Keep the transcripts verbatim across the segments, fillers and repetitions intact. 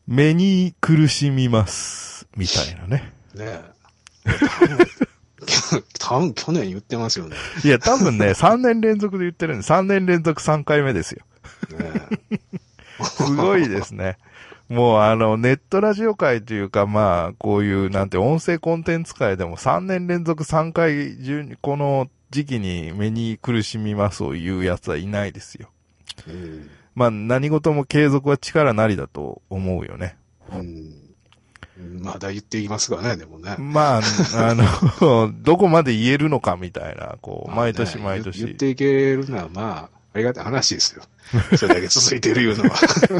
目に苦しみます。みたいなね。 ねえ。多分去年言ってますよね。 いや、多分ね、さんねん連続で言ってるんで、さんねん連続さんかいめですよ。ねすごいですね。もうあの、ネットラジオ界というか、まあ、こういうなんて音声コンテンツ界でもさんねん連続さんかい中、この時期に目に苦しみますを言うやつはいないですよ。うん、まあ、何事も継続は力なりだと思うよね。うん、 まだ言っていますがね、でもね。 まあ、あの、どこまで言えるのかみたいな、こう、毎年毎年、 まあね、言。言っていけるのはまあ、ありがたい話ですよ。それだけ続いてるいうのは。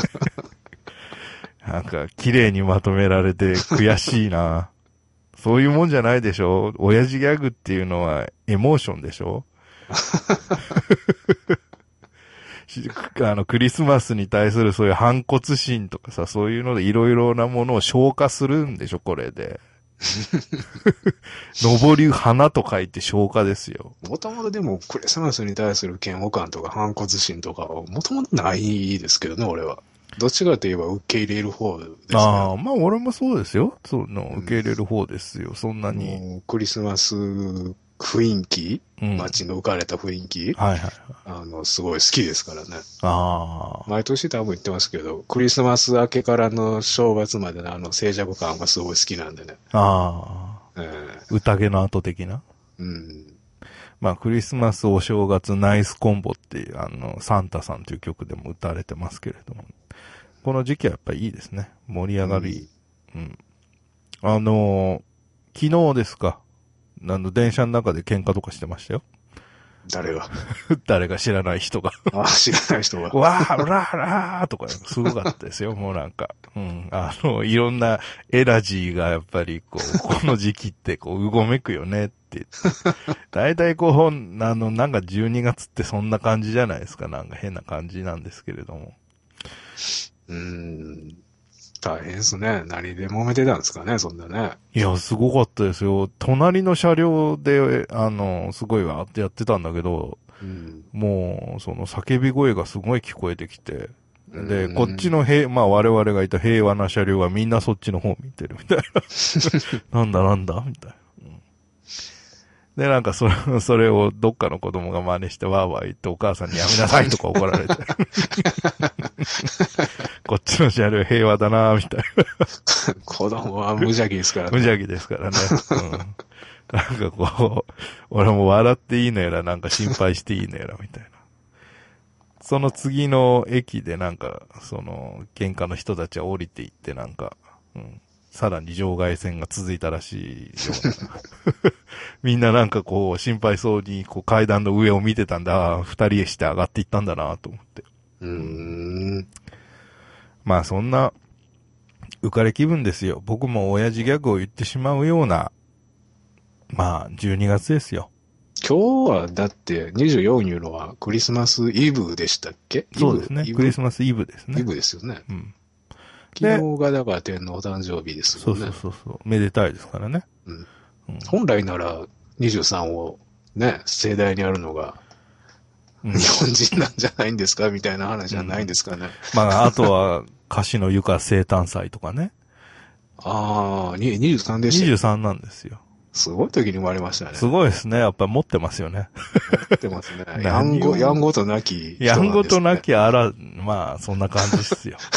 なんか、綺麗にまとめられて悔しいな。そういうもんじゃないでしょ。親父ギャグっていうのはエモーションでしょあの、クリスマスに対するそういう反骨心とかさ、そういうのでいろいろなものを消化するんでしょ、これで。登り花と書いて消化ですよ。 もともとでもクリスマスに対する嫌悪感とか反骨心とかはもともとないですけどね、俺は。どっちかといえば受け入れる方ですね。 ああ、まあ俺もそうですよ。その、受け入れる方ですよ。うん、そんなに。 もうクリスマス雰囲気、うん、街の浮かれた雰囲気、 はいはい。 あの、すごい好きですからね。 ああ。 毎年多分言ってますけど、クリスマス明けからの正月までのあの静寂感がすごい好きなんでね。 ああ。えー、宴の後的な。うん。まあ、クリスマスお正月ナイスコンボっていう、あの、サンタさんという曲でも歌われてますけれども。この時期はやっぱりいいですね。盛り上がり。うん。うん、あのー、昨日ですか。あの、電車の中で喧嘩とかしてましたよ。 誰が誰か知らない人が。 ああ、知らない人が。 わー、らーらーとか、すごかったですよ、もうなんか。うん。あの、いろんなエナジーがやっぱり、こう、この時期ってこう、うごめくよねって。だいたいこう、あの、なんかじゅうにがつってそんな感じじゃないですか。なんか変な感じなんですけれども。 うーん。大変ですね。何で揉めてたんですかね、そんなね。 いや、すごかったですよ。隣の車両で、あの、すごいわーってやってたんだけど、うん、もう、その叫び声がすごい聞こえてきて、で、こっちの平、まあ我々がいた平和な車両はみんなそっちの方見てるみたいな。なんだなんだみたいな。で、なんかそれ、それをどっかの子供が真似してわーわー言ってお母さんにやめなさいとか怒られて。こっちの車両平和だなーみたいな。 子供は無邪気ですからね。 無邪気ですからね。うん、なんかこう、俺も笑っていいのやらなんか心配していいのやらみたいな。その次の駅でなんか、その、喧嘩の人たちは降りていってなんか、うん。さらに場外戦が続いたらしいような。みんななんかこう、心配そうにこう階段の上を見てたんだ。二人して上がっていったんだなと思って。うーん。まあそんな、浮かれ気分ですよ。僕も親父ギャグを言ってしまうような、まあ、じゅうにがつですよ。 今日はだってにじゅうよんいうのはクリスマスイブでしたっけ？ そうですね。クリスマスイブですね。 イブですよね。うん。昨日がだから天皇誕生日ですもんね。 そうそうそうそう。めでたいですからね。 うん。うん、本来ならにじゅうさんをね、盛大にやるのが、日本人なんじゃないんですかみたいな話じゃないんですかね。 うん、まあ、あとは、歌手のゆか生誕祭とかね。 ああ、にじゅうさんでした。 にじゅうさんなんですよ。 すごい時に生まれましたね。 すごいですね。やっぱり持ってますよね。 持ってますね。やんご、やんごとなき人なんですね。 やんごとなきあら、まあ、そんな感じですよ。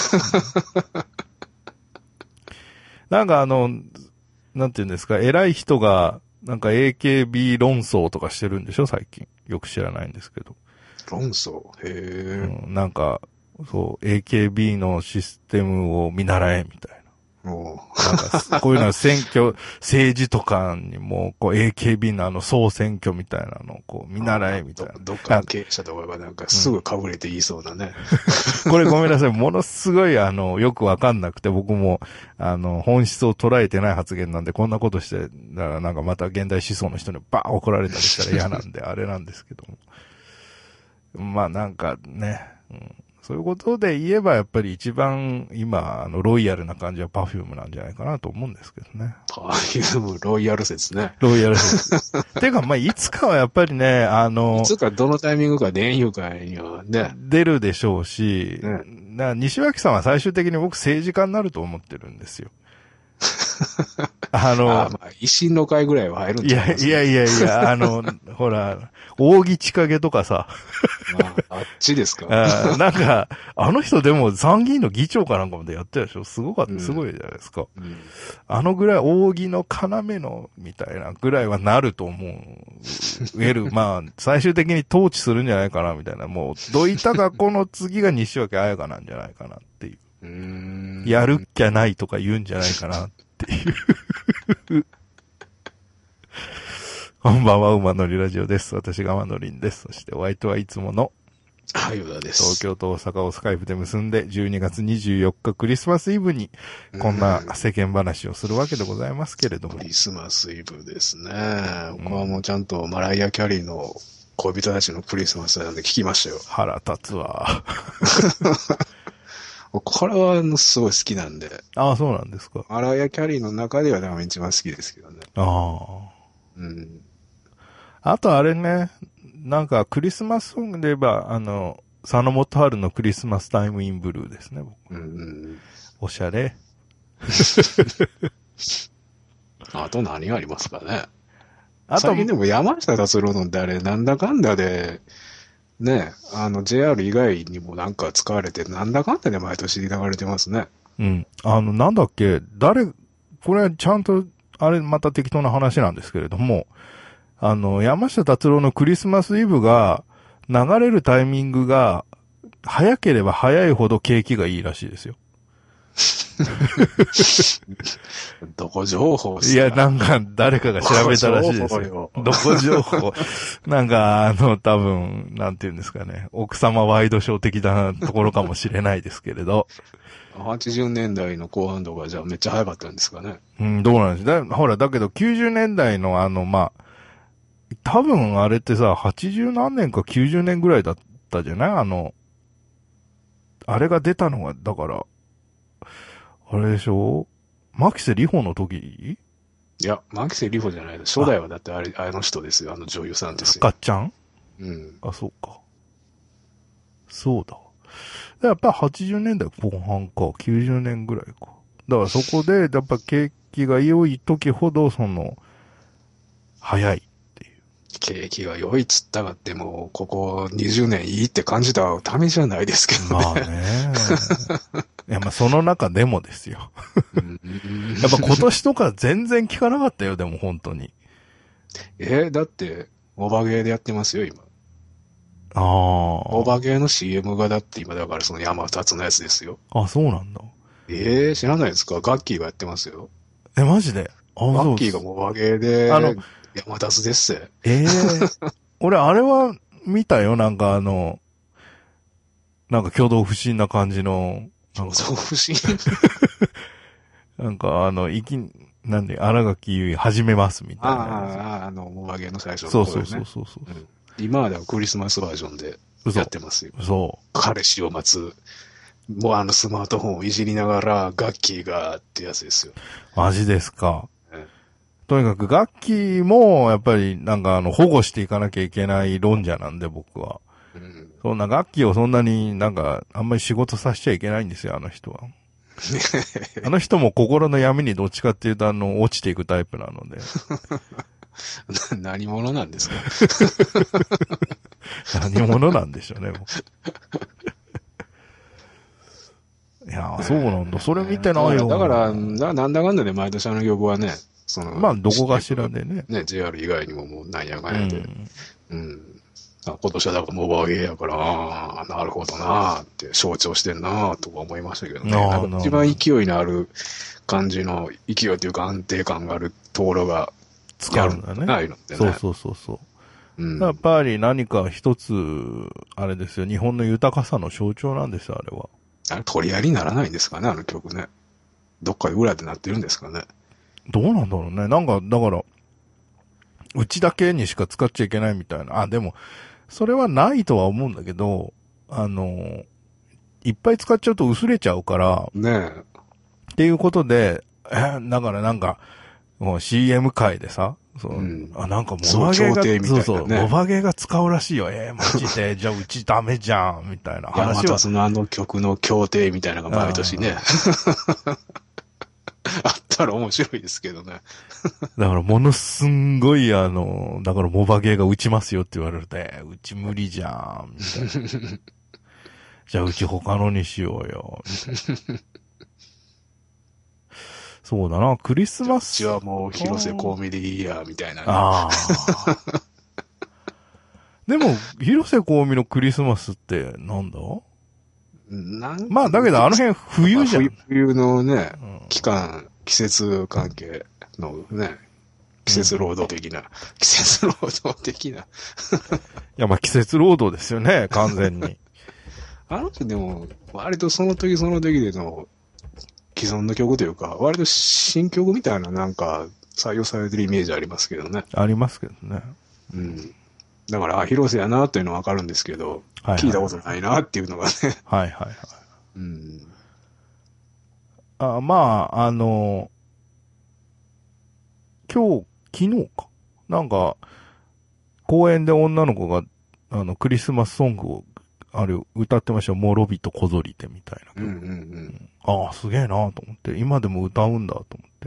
なんかあの、なんていうんですか、偉い人が、なんか エーケービー 論争とかしてるんでしょ最近。よく知らないんですけど。 論争へえ、 うん。なんか、そう、エーケービー のシステムを見習え、みたいな。おなんかこういうのは選挙、政治とかにも、こう エーケービー のあの総選挙みたいなのをこう見習えみたいな。 ど, どっかの経営者とかがなんかすぐかぶれて言いそうだね。 うん、これごめんなさい。ものすごいあの、よくわかんなくて僕もあの、本質を捉えてない発言なんでこんなことして、だからなんかまた現代思想の人にバーン怒られたりしたら嫌なんであれなんですけども。まあなんかね、うんそういうことで言えばやっぱり一番今、あの、ロイヤルな感じはパフュームなんじゃないかなと思うんですけどね。 パフューム、ロイヤル説ね。 ロイヤル説。てか、まあ、いつかはやっぱりね、あの、 いつかどのタイミングか電友会にはね。 出るでしょうし、ね、 から西脇さんは最終的に僕政治家になると思ってるんですよ。あの、 あまあ、維新の会ぐらいは入るんじゃないですか。 いやいやいやいや、あの、ほら、扇千景とかさ、 まあ、あっちですか。 あなんか、あの人でも参議院の議長かなんかまでやってたでしょ。すごかった、 うんすごいじゃないですか。 うん、 あのぐらい扇の要の、みたいなぐらいはなると思う。得る、まあ、最終的に統治するんじゃないかな、みたいな。もう、どいたがこの次が西脇彩香なんじゃないかなっていう。 うーんやるっきゃないとか言うんじゃないかなっていう。こんばんは、馬乗りラジオです。私が馬乗りんです。そしてお相手はいつものはい、うだです。 東京と大阪をスカイプで結んでじゅうにがつにじゅうよっかクリスマスイブにこんな世間話をするわけでございますけれども。 クリスマスイブですね。僕はもうちゃんとマライア・キャリーの恋人たちのクリスマスなんで聞きましたよ。 腹立つわ。 これはすごい好きなんで。 ああ、そうなんですか。 マライア・キャリーの中では多分一番好きですけどね。 ああ。 うん。 あとあれね、なんかクリスマスソングで言えば、あの、佐野元春のクリスマスタイムインブルーですね、僕。 うんうん、 おしゃれ。 あと何がありますかね。 あと、 最近でも山下達郎のってあれ、なんだかんだで、ね、あの ジェイアール 以外にもなんか使われて、なんだかんだで毎年流れてますね。 うん。あの、なんだっけ、誰、これはちゃんと、あれまた適当な話なんですけれども、あの、山下達郎のクリスマスイブが流れるタイミングが早ければ早いほど景気がいいらしいですよ。 どこ情報っすか？ いや、なんか誰かが調べたらしいですよ。どこ情報なんか、あの、多分、なんていうんですかね。奥様ワイドショー的なところかもしれないですけれど。 はちじゅうねんだいの後半とかじゃあめっちゃ早かったんですかね。 うん、どうなんですだほら、だけどきゅうじゅうねんだいのあの、まあ、多分あれってさ、はちじゅう何年かきゅうじゅうねんぐらいだったじゃないあの、あれが出たのが、だから、あれでしょ牧瀬里穂の時いや、牧瀬里穂じゃないです。初代はだってあれ、あの人ですよ。あの女優さんですよ。 かっちゃんうん。 あ、そうか。そうだ。やっぱはちじゅうねんだい後半か、きゅうじゅうねんぐらいか。だからそこで、やっぱ景気が良い時ほど、その、早いっていう。 景気が良いっつったがっても、ここにじゅうねんいいって感じたためじゃないですけどね。 まあね。いや、まあその中でもですよ。 うん、 やっぱ今年とか全然聞かなかったよ、でも本当に。 えー、だって、オバゲーでやってますよ、今。 ああ。 オバゲーの シーエム がだって今だからその山二つのやつですよ。 あ、そうなんだ。 ええー、知らないですか？ガッキーがやってますよ。 え、マジであ、 ガッキーがもうオバゲーで、 あの、 山二つですって。 ええー、俺あれは見たよ、なんかあの、なんか挙動不審な感じの、 挙動不審なんかあの、いき、なんで、荒垣結衣始めますみたいな。 ああ、あの、オバゲーの最初のそう頃ね。 そうそうそうそう、 うん。今はでもクリスマスバージョンでやってますよ。 そう。 彼氏を待つ。もうあのスマートフォンをいじりながら、ガッキーがってやつですよ。 マジですか。 うん、 とにかく、楽器も、やっぱり、なんかあの、保護していかなきゃいけない論者なんで、僕は。うん、そんな楽器をそんなになんか、あんまり仕事させちゃいけないんですよ、あの人は。あの人も心の闇にどっちかっていうと、あの、落ちていくタイプなので。 何者なんですか？ 何者なんでしょうね、もう。いやー、そうなんだ。それ見てないよ。 だから、なんだかんだで毎年あの曲はね、その、 まあ、どこかしらでね。 ね、ジェイアール 以外にももうなんやかんやで。うん。うん、今年はだからモバゲーやから、ああ、なるほどなーって象徴してんなーとか思いましたけどね。なんか一番勢いのある感じの、勢いというか安定感があるところが、 使うんだね。 ないのってね。 そうそうそうそう。うん、やっぱり何か一つ、あれですよ、日本の豊かさの象徴なんですよ、あれは。 あれ、取り合いにならないんですかね、あの曲ね。どっかで裏でなってるんですかね。 どうなんだろうね。なんか、だから、うちだけにしか使っちゃいけないみたいな。あ、でも、それはないとは思うんだけど、あの、いっぱい使っちゃうと薄れちゃうから、 ねえ。 っていうことで、え、だからなんか、もう シーエム 界でさ、 そう。 うん、 あ、なんかモバゲーが、 そう、ね、 そうそう、モバゲーが使うらしいよ。えー、マジで、じゃあうちダメじゃん、みたいな話は。 いや、またそのあの曲の協定みたいなのが毎年ね。あったら面白いですけどね。 だからものすんごいあの、だからモバゲーが打ちますよって言われると、えー、うち無理じゃん、みたいな。じゃあうち他のにしようよ、みたいな。そうだな、クリスマス。 うちはもう広瀬香美でいいや、みたいな、ね。 ああ。でも、広瀬香美のクリスマスってなんだなんまあ、だけどあの辺冬じゃん。 まあ、冬のね、うん、期間、季節関係のね、季節労働的な、うん、季節労働的な。いや、まあ季節労働ですよね、完全に。 あの人でも、割とその時その時での既存の曲というか、割と新曲みたいななんか採用されてるイメージありますけどね。 ありますけどね。 うん。だから、あ、広瀬やなというのはわかるんですけど、はいはい、聞いたことないなっていうのがね。 はいはいはい。 うん。 あ、まあ、あの、今日、昨日か。なんか、公園で女の子が、あの、クリスマスソングを、あれ、歌ってましたよ。もろびとこぞりてみたいな曲。 うんうんうん。 ああ、すげえなと思って。今でも歌うんだと思って。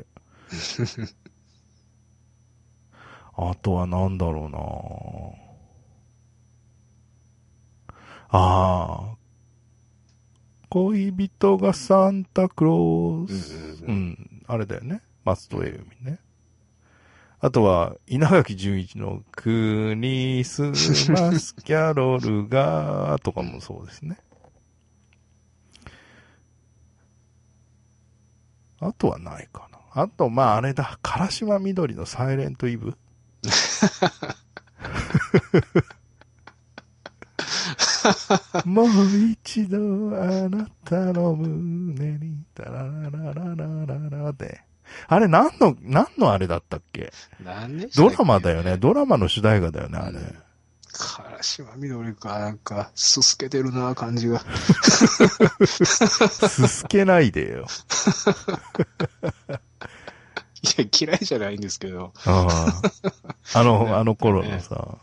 あとはなんだろうなああ。恋人がサンタクロース。うん、うんうん、あれだよね。松任谷由実ね。あとは、稲垣潤一のクリスマスキャロルが、とかもそうですね。あとはないかな。あと、まああれだ、唐島みどりのサイレントイブ。もう一度あなたの胸に、タララララララで。あれ何の、何のあれだったっけ？ 何でドラマだよね。ドラマの主題歌だよね、あれ。 唐島みどりか、なんか、すすけてるな、感じが。 すすけないでよ。 いや、嫌いじゃないんですけど。 ああ。あの、あの頃のさ。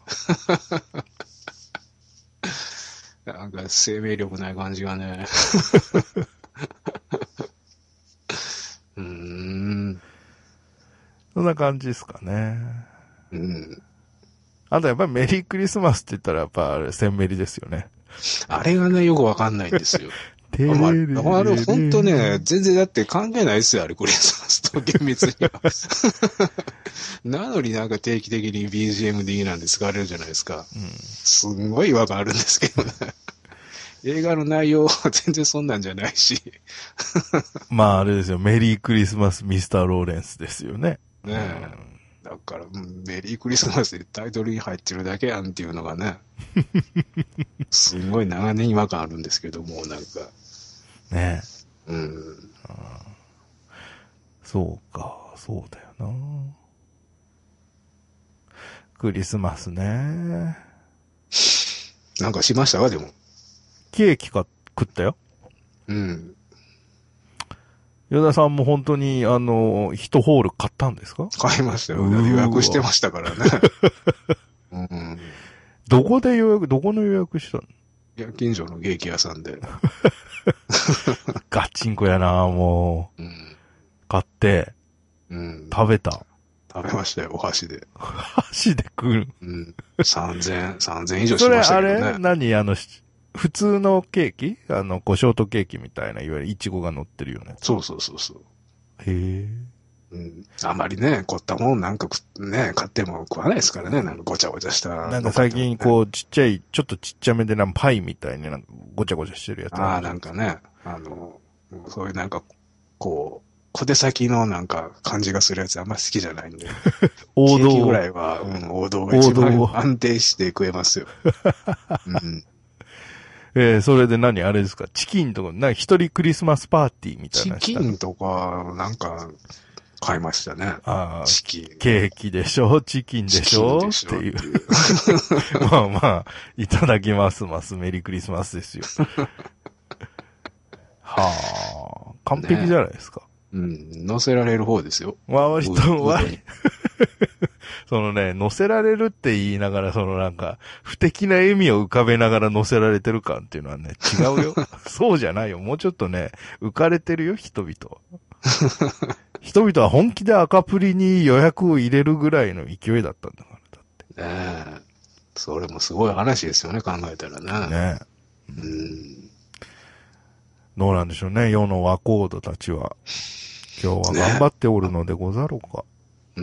なんか生命力ない感じがね。うーん。 そんな感じですかね。 うん。 あとやっぱりメリークリスマスって言ったらやっぱあれ、センメリですよね。 あれがね、よくわかんないんですよ。 テレレレレまあ、あれほんとね、全然だって関係ないですよ、あれ、クリスマスと厳密には。なのになんか定期的に ビージーエム 的なんで使われるじゃないですか。うん、すんごい違和感あるんですけどね。映画の内容は全然そんなんじゃないし。 まああれですよ、メリークリスマスミスターローレンスですよね。 ねえ。うん、だから、メリークリスマスでタイトルに入ってるだけやんっていうのがね。すんごい長年違和感あるんですけども、なんか。 ねえ。うん。 そうか、そうだよな。クリスマスね。 なんかしましたか、でも。 ケーキか食ったよ。 うん。 与田さんも本当に、あの、一ホール買ったんですか？ 買いましたよ。予約してましたからね。うん、 どこで予約、どこの予約したの？ いや、近所のケーキ屋さんで。 ガチンコやな、もう。うん、買って、うん、食べた。 食べましたよ、お箸で。 箸で食う。 うん。さんぜん、さんぜん以上しましたけどね。 それあれ何あの、普通のケーキあの、こう、ショートケーキみたいな、いわゆるイチゴが乗ってるよね。 そうそうそうそう。 へえ。 うん。あまりね、凝ったもんなんかね、買っても食わないですからね、なんかごちゃごちゃした、ね。 なんか最近こう、ちっちゃい、ちょっとちっちゃめでなんパイみたいになんかごちゃごちゃしてるやつある。 ああ、なんかね、あの、そういうなんか、こう、小手先のなんか感じがするやつあんま好きじゃないんで。王道。ケーキぐらいは、うん、王道が一番安定して食えますよ。うん。 えー、それで何あれですかチキンとか、な一人クリスマスパーティーみたいな。 チキンとか、なんか、買いましたね。ああ。チキン。 ケーキでしょチキンでしょっていう。まあまあ、いただきますますメリークリスマスですよ。はあ。完璧じゃないですか。 ね、うん。乗せられる方ですよ。 まあ割と、割、 そのね、乗せられるって言いながら、そのなんか、不敵な笑みを浮かべながら乗せられてる感っていうのはね、違うよ。そうじゃないよ。もうちょっとね、浮かれてるよ、人々は。人々は本気で赤プリに予約を入れるぐらいの勢いだったんだから、だって。 ねえ。それもすごい話ですよね、考えたらね。 ねうん。 どうなんでしょうね、世の若人たちは。今日は頑張っておるのでござろうか。 ね、うん。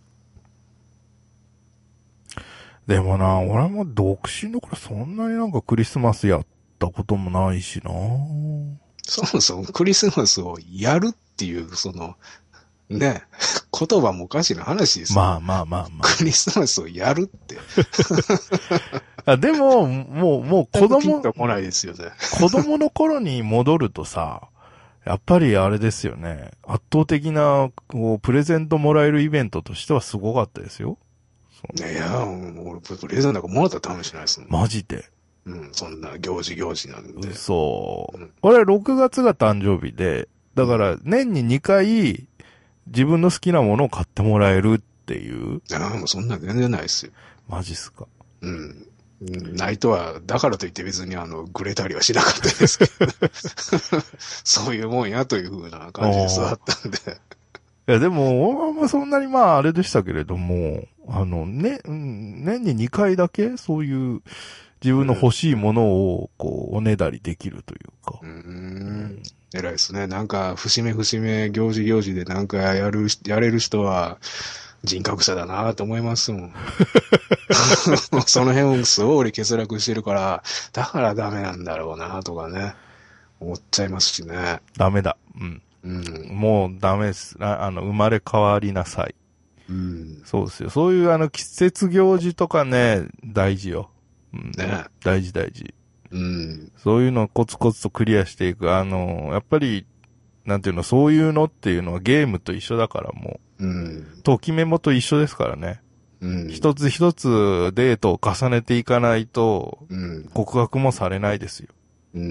でもな、俺も独身の頃そんなになんかクリスマスやったこともないしな。 そもそもクリスマスをやるっていう、その、ね、言葉もおかしな話ですよ。 まあまあまあまあ。 クリスマスをやるって。 あでも、もう、もう子供、 ピンとこないですよね。 子供の頃に戻るとさ、やっぱりあれですよね。圧倒的な、こう、プレゼントもらえるイベントとしてはすごかったですよ。 いや、俺、プレゼントなんかもらったら試しないですもん。 マジで。 うん、そんな行事行事なんで。 そう。 うん、 これろくがつが誕生日で、だから年ににかい自分の好きなものを買ってもらえるっていう。 いや、もうそんな全然ないですよ。 マジっすか。 うん。ないとは、だからといって別にあの、ぐれたりはしなかったですけど。そういうもんやという風な感じで育ったんで。 いや、でも、俺はそんなにまああれでしたけれども、あの、ね、うん、年ににかいだけそういう自分の欲しいものを、こう、おねだりできるというか。 うーん。偉いですね。なんか、節目節目、行事行事でなんかやる、やれる人は、人格者だなと思いますもん。その辺をすごい欠落してるから、だからダメなんだろうなとかね、思っちゃいますしね。 ダメだ。うん。うん、もうダメです。あ, あの、生まれ変わりなさい。 うん。 そうですよ。そういうあの、季節行事とかね、大事よ。うん、 ね。 大事大事。 うん。 そういうのをコツコツとクリアしていく。あの、やっぱり、なんていうの、そういうのっていうのはゲームと一緒だからもう。うん。ときメモと一緒ですからね。うん。一つ一つデートを重ねていかないと、うん。告白もされないですよ。うん。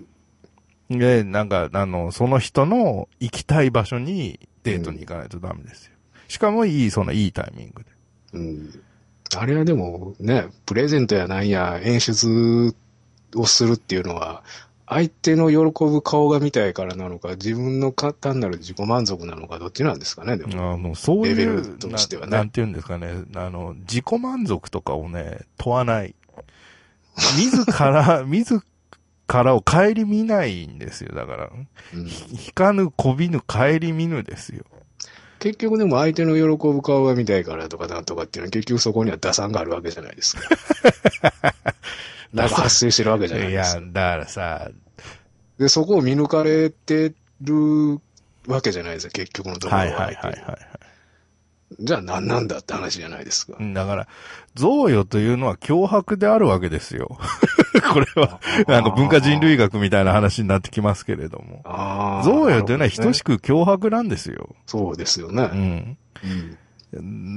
で、なんか、あの、その人の行きたい場所にデートに行かないとダメですよ。うん、しかもいい、そのいいタイミングで。 うん。あれはでもね、プレゼントやなんや演出をするっていうのは、相手の喜ぶ顔が見たいからなのか、自分の単なる自己満足なのか、どっちなんですかね、でも。 あの、そういう、 レベルとしてはね。 な、なんて言うんですかね、あの、自己満足とかをね、問わない。自ら、自らを顧みないんですよ、だから。うん、引かぬ、こびぬ、顧みぬですよ。 結局でも相手の喜ぶ顔が見たいからとかなんとかっていうのは結局そこには打算があるわけじゃないですか。なんか発生してるわけじゃないですか。 いや、だからさ。 で、そこを見抜かれてるわけじゃないですか、結局のところは。はいはいはいはい。じゃあ何なんだって話じゃないですか。 だから、贈与というのは脅迫であるわけですよ。これは、あの、文化人類学みたいな話になってきますけれども。贈与というのは等しく脅迫なんですよ。 そうですよね。 うん。うん、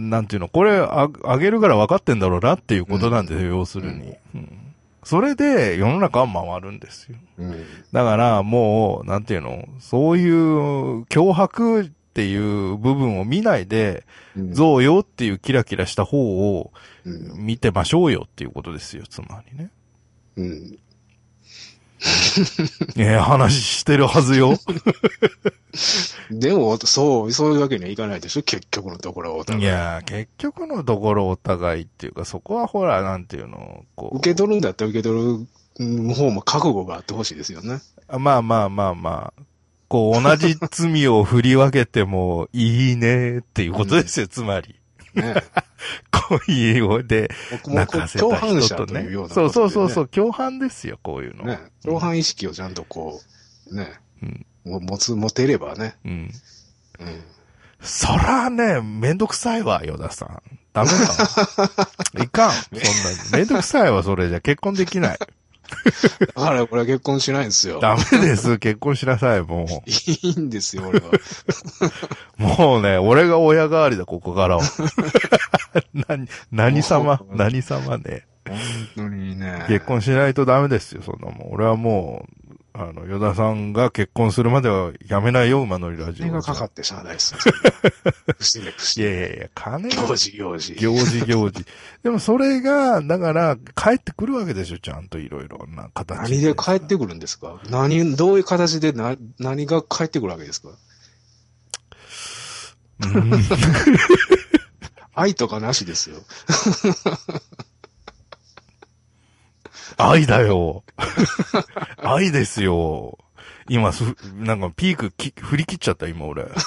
なんていうの、これあ、あげるから分かってんだろうなっていうことなんですよ、うん、要するに、うん。それで世の中は回るんですよ。うん、だからもう、なんていうの、そういう脅迫っていう部分を見ないで、うん、贈与っていうキラキラした方を見てましょうよっていうことですよ、つまりね。うん。ええ、話してるはずよ。 でも、そう、そういうわけにはいかないでしょ、結局のところお互い。 いや、結局のところお互いっていうか、そこはほら、なんていうの、こう。 受け取るんだったら受け取る方も覚悟があってほしいですよね。 まあまあまあまあ。こう、同じ罪を振り分けてもいいねっていうことですよ、うん、つまり。ね。恋をで、泣かせた人とね。とねそうそうそうそう、共犯ですよ、こういうの。 ね。共犯意識をちゃんとこう、ね。うん。持つ、持てればね。うん。うん。 そらね、めんどくさいわ、ヨダさん。ダメだ。いかん。そんな、めんどくさいわ、それじゃ結婚できない。 だからこれは結婚しないんですよ。 ダメです。結婚しなさい、もう。 いいんですよ、俺は。 もうね、俺が親代わりだ、ここからは。何、何様何様ね。 本当にね。 結婚しないとダメですよ、そんなもん。俺はもう、 あの、与田さんが結婚するまではやめないよ、馬乗りラジオ。 金がかかってしゃあないっすよ。節目節目。 いやいやいや、金が。 行事行事。 行事行事。でもそれが、だから、帰ってくるわけでしょ、ちゃんといろいろな形で。何で帰ってくるんですか？何、どういう形でな、何が帰ってくるわけですか？うん、愛とかなしですよ。 愛だよ。愛ですよ。今、なんかピークき振り切っちゃった、今俺。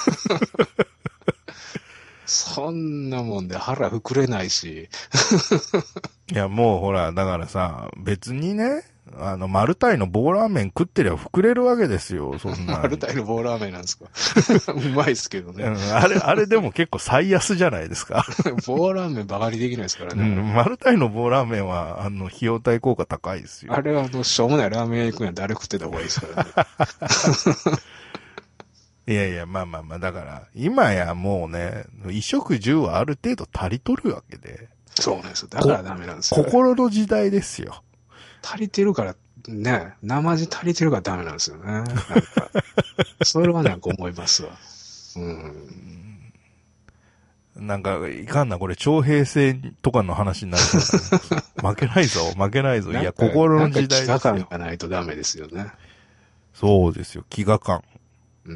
そんなもんで腹膨れないし。 いや、もうほら、だからさ、別にね、あの、マルタイの棒ラーメン食ってりゃ膨れるわけですよ、そんな。 マルタイの棒ラーメンなんですか？うまいっすけどね、 うん。あれ、あれでも結構最安じゃないですか。 棒ラーメンバカにできないですからね。 うん、マルタイの棒ラーメンは、あの、費用対効果高いですよ。 あれはあの、しょうもないラーメン屋行くんや誰食ってた方がいいですからね。 いやいや、まあまあまあ、だから、今やもうね、衣食住はある程度足りとるわけで。 そうなんですよ。だからダメなんですよ。 心の時代ですよ。 足りてるから、ね、生地足りてるからダメなんですよね。なんか、それはなんか思いますわ。うん。 なんか、いかんな、これ、徴兵制とかの話になるから、ね、負けないぞ、負けないぞ。いや、心の時代ですよ。 飢餓感がないとダメですよね。 そうですよ、飢餓感。 うん。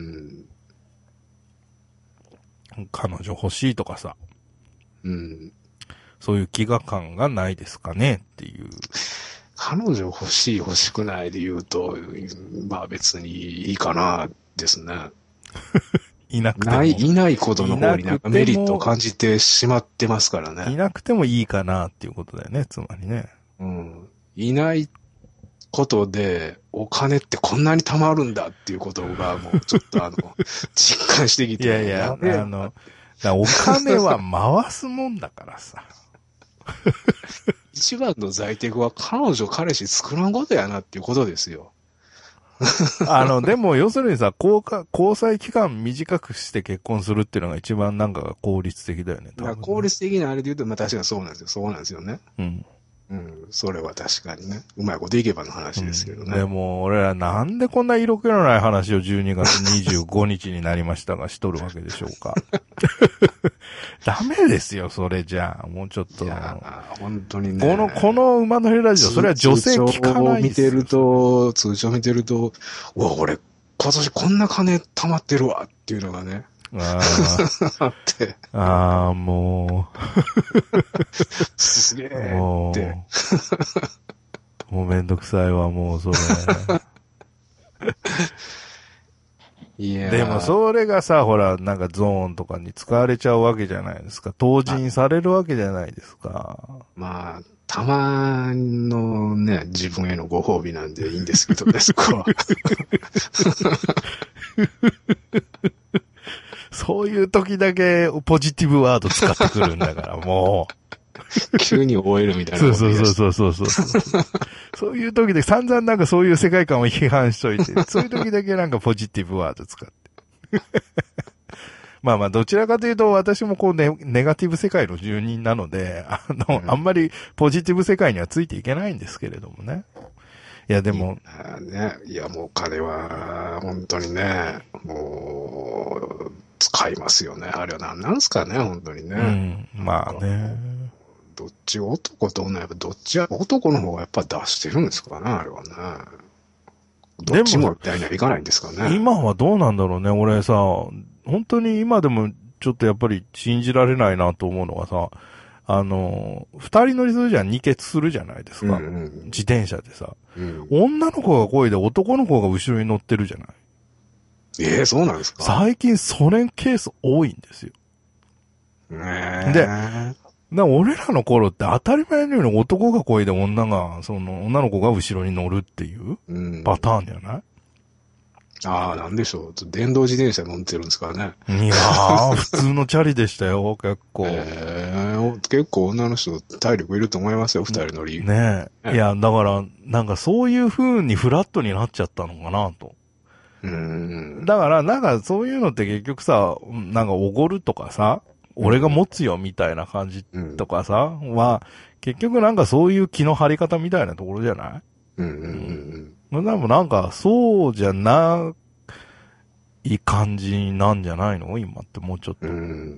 彼女欲しいとかさ。 うん。 そういう飢餓感がないですかねっていう。 彼女欲しい欲しくないで言うと、まあ別にいいかな、ですね。 いなくても。 ない、いないことの方になんかメリットを感じてしまってますからね。 いなくてもいいかなっていうことだよね、つまりね。 うん。いないことで、お金ってこんなに貯まるんだっていうことが、もうちょっとあの、実感してきて。 いやいや、あの、お金は回すもんだからさ。 一番の在宅は彼女彼氏作らんことやなっていうことですよ。 あの、でも要するにさ、交換、交際期間短くして結婚するっていうのが一番なんか効率的だよね。 多分ね、効率的なあれで言うと、まあ確かにそうなんですよ。そうなんですよね。 うん。 うん。それは確かにね。うまいこといけばの話ですけどね。 うん、でも、俺らなんでこんな色気のない話をじゅうにがつにじゅうごにちになりましたがしとるわけでしょうか。ダメですよ、それじゃあ。もうちょっと。いや本当にね。 この、この馬のヘラジオ、それは女性聞かないですよ。 通帳を見てると、通帳見てると、うわ、俺、今年こんな金貯まってるわっていうのがね。 ああって。 ああ、もう。すげえって。もう、もうめんどくさいわ、もうそれ。 いやでもそれがさ、ほら、なんかゾーンとかに使われちゃうわけじゃないですか。当人されるわけじゃないですか。 まあ、たまのね、自分へのご褒美なんでいいんですけどね、そこは。 そういう時だけポジティブワード使ってくるんだから、もう。急に オーエル みたいな。 そうそうそうそうそうそう。そういう時で散々なんかそういう世界観を批判しといて、そういう時だけなんかポジティブワード使って。まあまあ、どちらかというと私もこうネ、ネガティブ世界の住人なので、あの、うん、あんまりポジティブ世界にはついていけないんですけれどもね。いや、でも。 いや、ね、いやもう彼は、本当にね、もう、使いますよね。あれは何なんすかね、本当にね。 うん、まあね。 どっち男と女、やっぱどっちは男の方がやっぱ出してるんですかね、あれはね。どっちもみたいにはいかないんですかね。 今はどうなんだろうね。俺さ、本当に今でもちょっとやっぱり信じられないなと思うのがさ、あの、二人乗りするじゃん、二欠するじゃないですか。うんうん、自転車でさ、うん。女の子がこいで男の子が後ろに乗ってるじゃない。 ええー、そうなんですか？ 最近それケース多いんですよ。 ねえ。 で、な俺らの頃って当たり前のように男がこいで女が、その女の子が後ろに乗るっていうパターンじゃない？ うん、ああ、なんでしょう。電動自転車乗ってるんですからね。 いやー、普通のチャリでしたよ、結構。 えー、結構女の人体力いると思いますよ、二人乗り。 ねえ。ねいや、だから、なんかそういう風にフラットになっちゃったのかなと。 うん。 だから、なんかそういうのって結局さ、なんかおごるとかさ、俺が持つよみたいな感じとかさ、うん、は、結局なんかそういう気の張り方みたいなところじゃない？ うんうんうん。 でもなんか、そうじゃない感じなんじゃないの今ってもうちょっと。うん。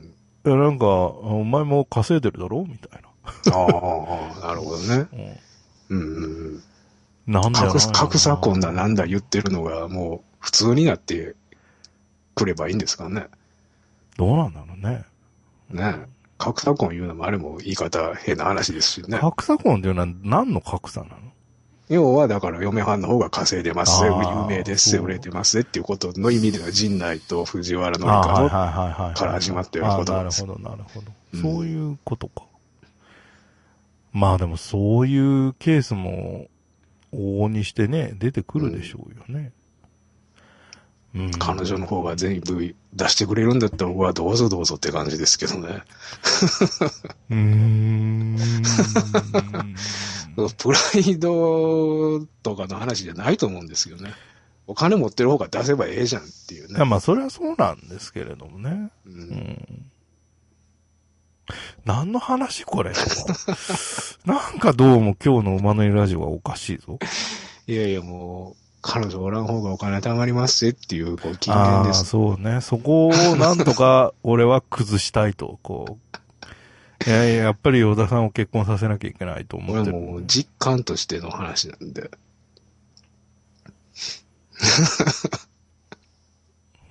いや、なんか、お前も稼いでるだろみたいな。 ああ、なるほどね。うん。うん。 なんだろう。 格差婚だなんだ言ってるのがもう普通になってくればいいんですかね。 どうなんだろうね。 ねえ。格差婚言うのもあれも言い方変な話ですしね。 格差婚っていうのは何の格差なの？ 要はだから嫁はんの方が稼いでますぜ、有名ですぜ、売れてますぜっていうことの意味では陣内と藤原紀香のから始まったようなことです。 なるほど、なるほど。そういうことか。うん、まあでもそういうケースも往々にしてね、出てくるでしょうよね。 うん、彼女の方が全部出してくれるんだったら僕はどうぞどうぞって感じですけどね。うーんプライドとかの話じゃないと思うんですよね。お金持ってる方が出せばええじゃんっていうね。 いや、まあそれはそうなんですけれどもね。うん。うん、何の話これなんかどうも今日の馬のいラジオはおかしいぞ。 いやいやもう、彼女おらん方がお金貯まりますぜっていう、こう、金言です。 ああ、そうね。そこをなんとか俺は崩したいと、こう。いやいや、やっぱり与田さんを結婚させなきゃいけないと思ってる。 これはもう実感としての話なんで。うん、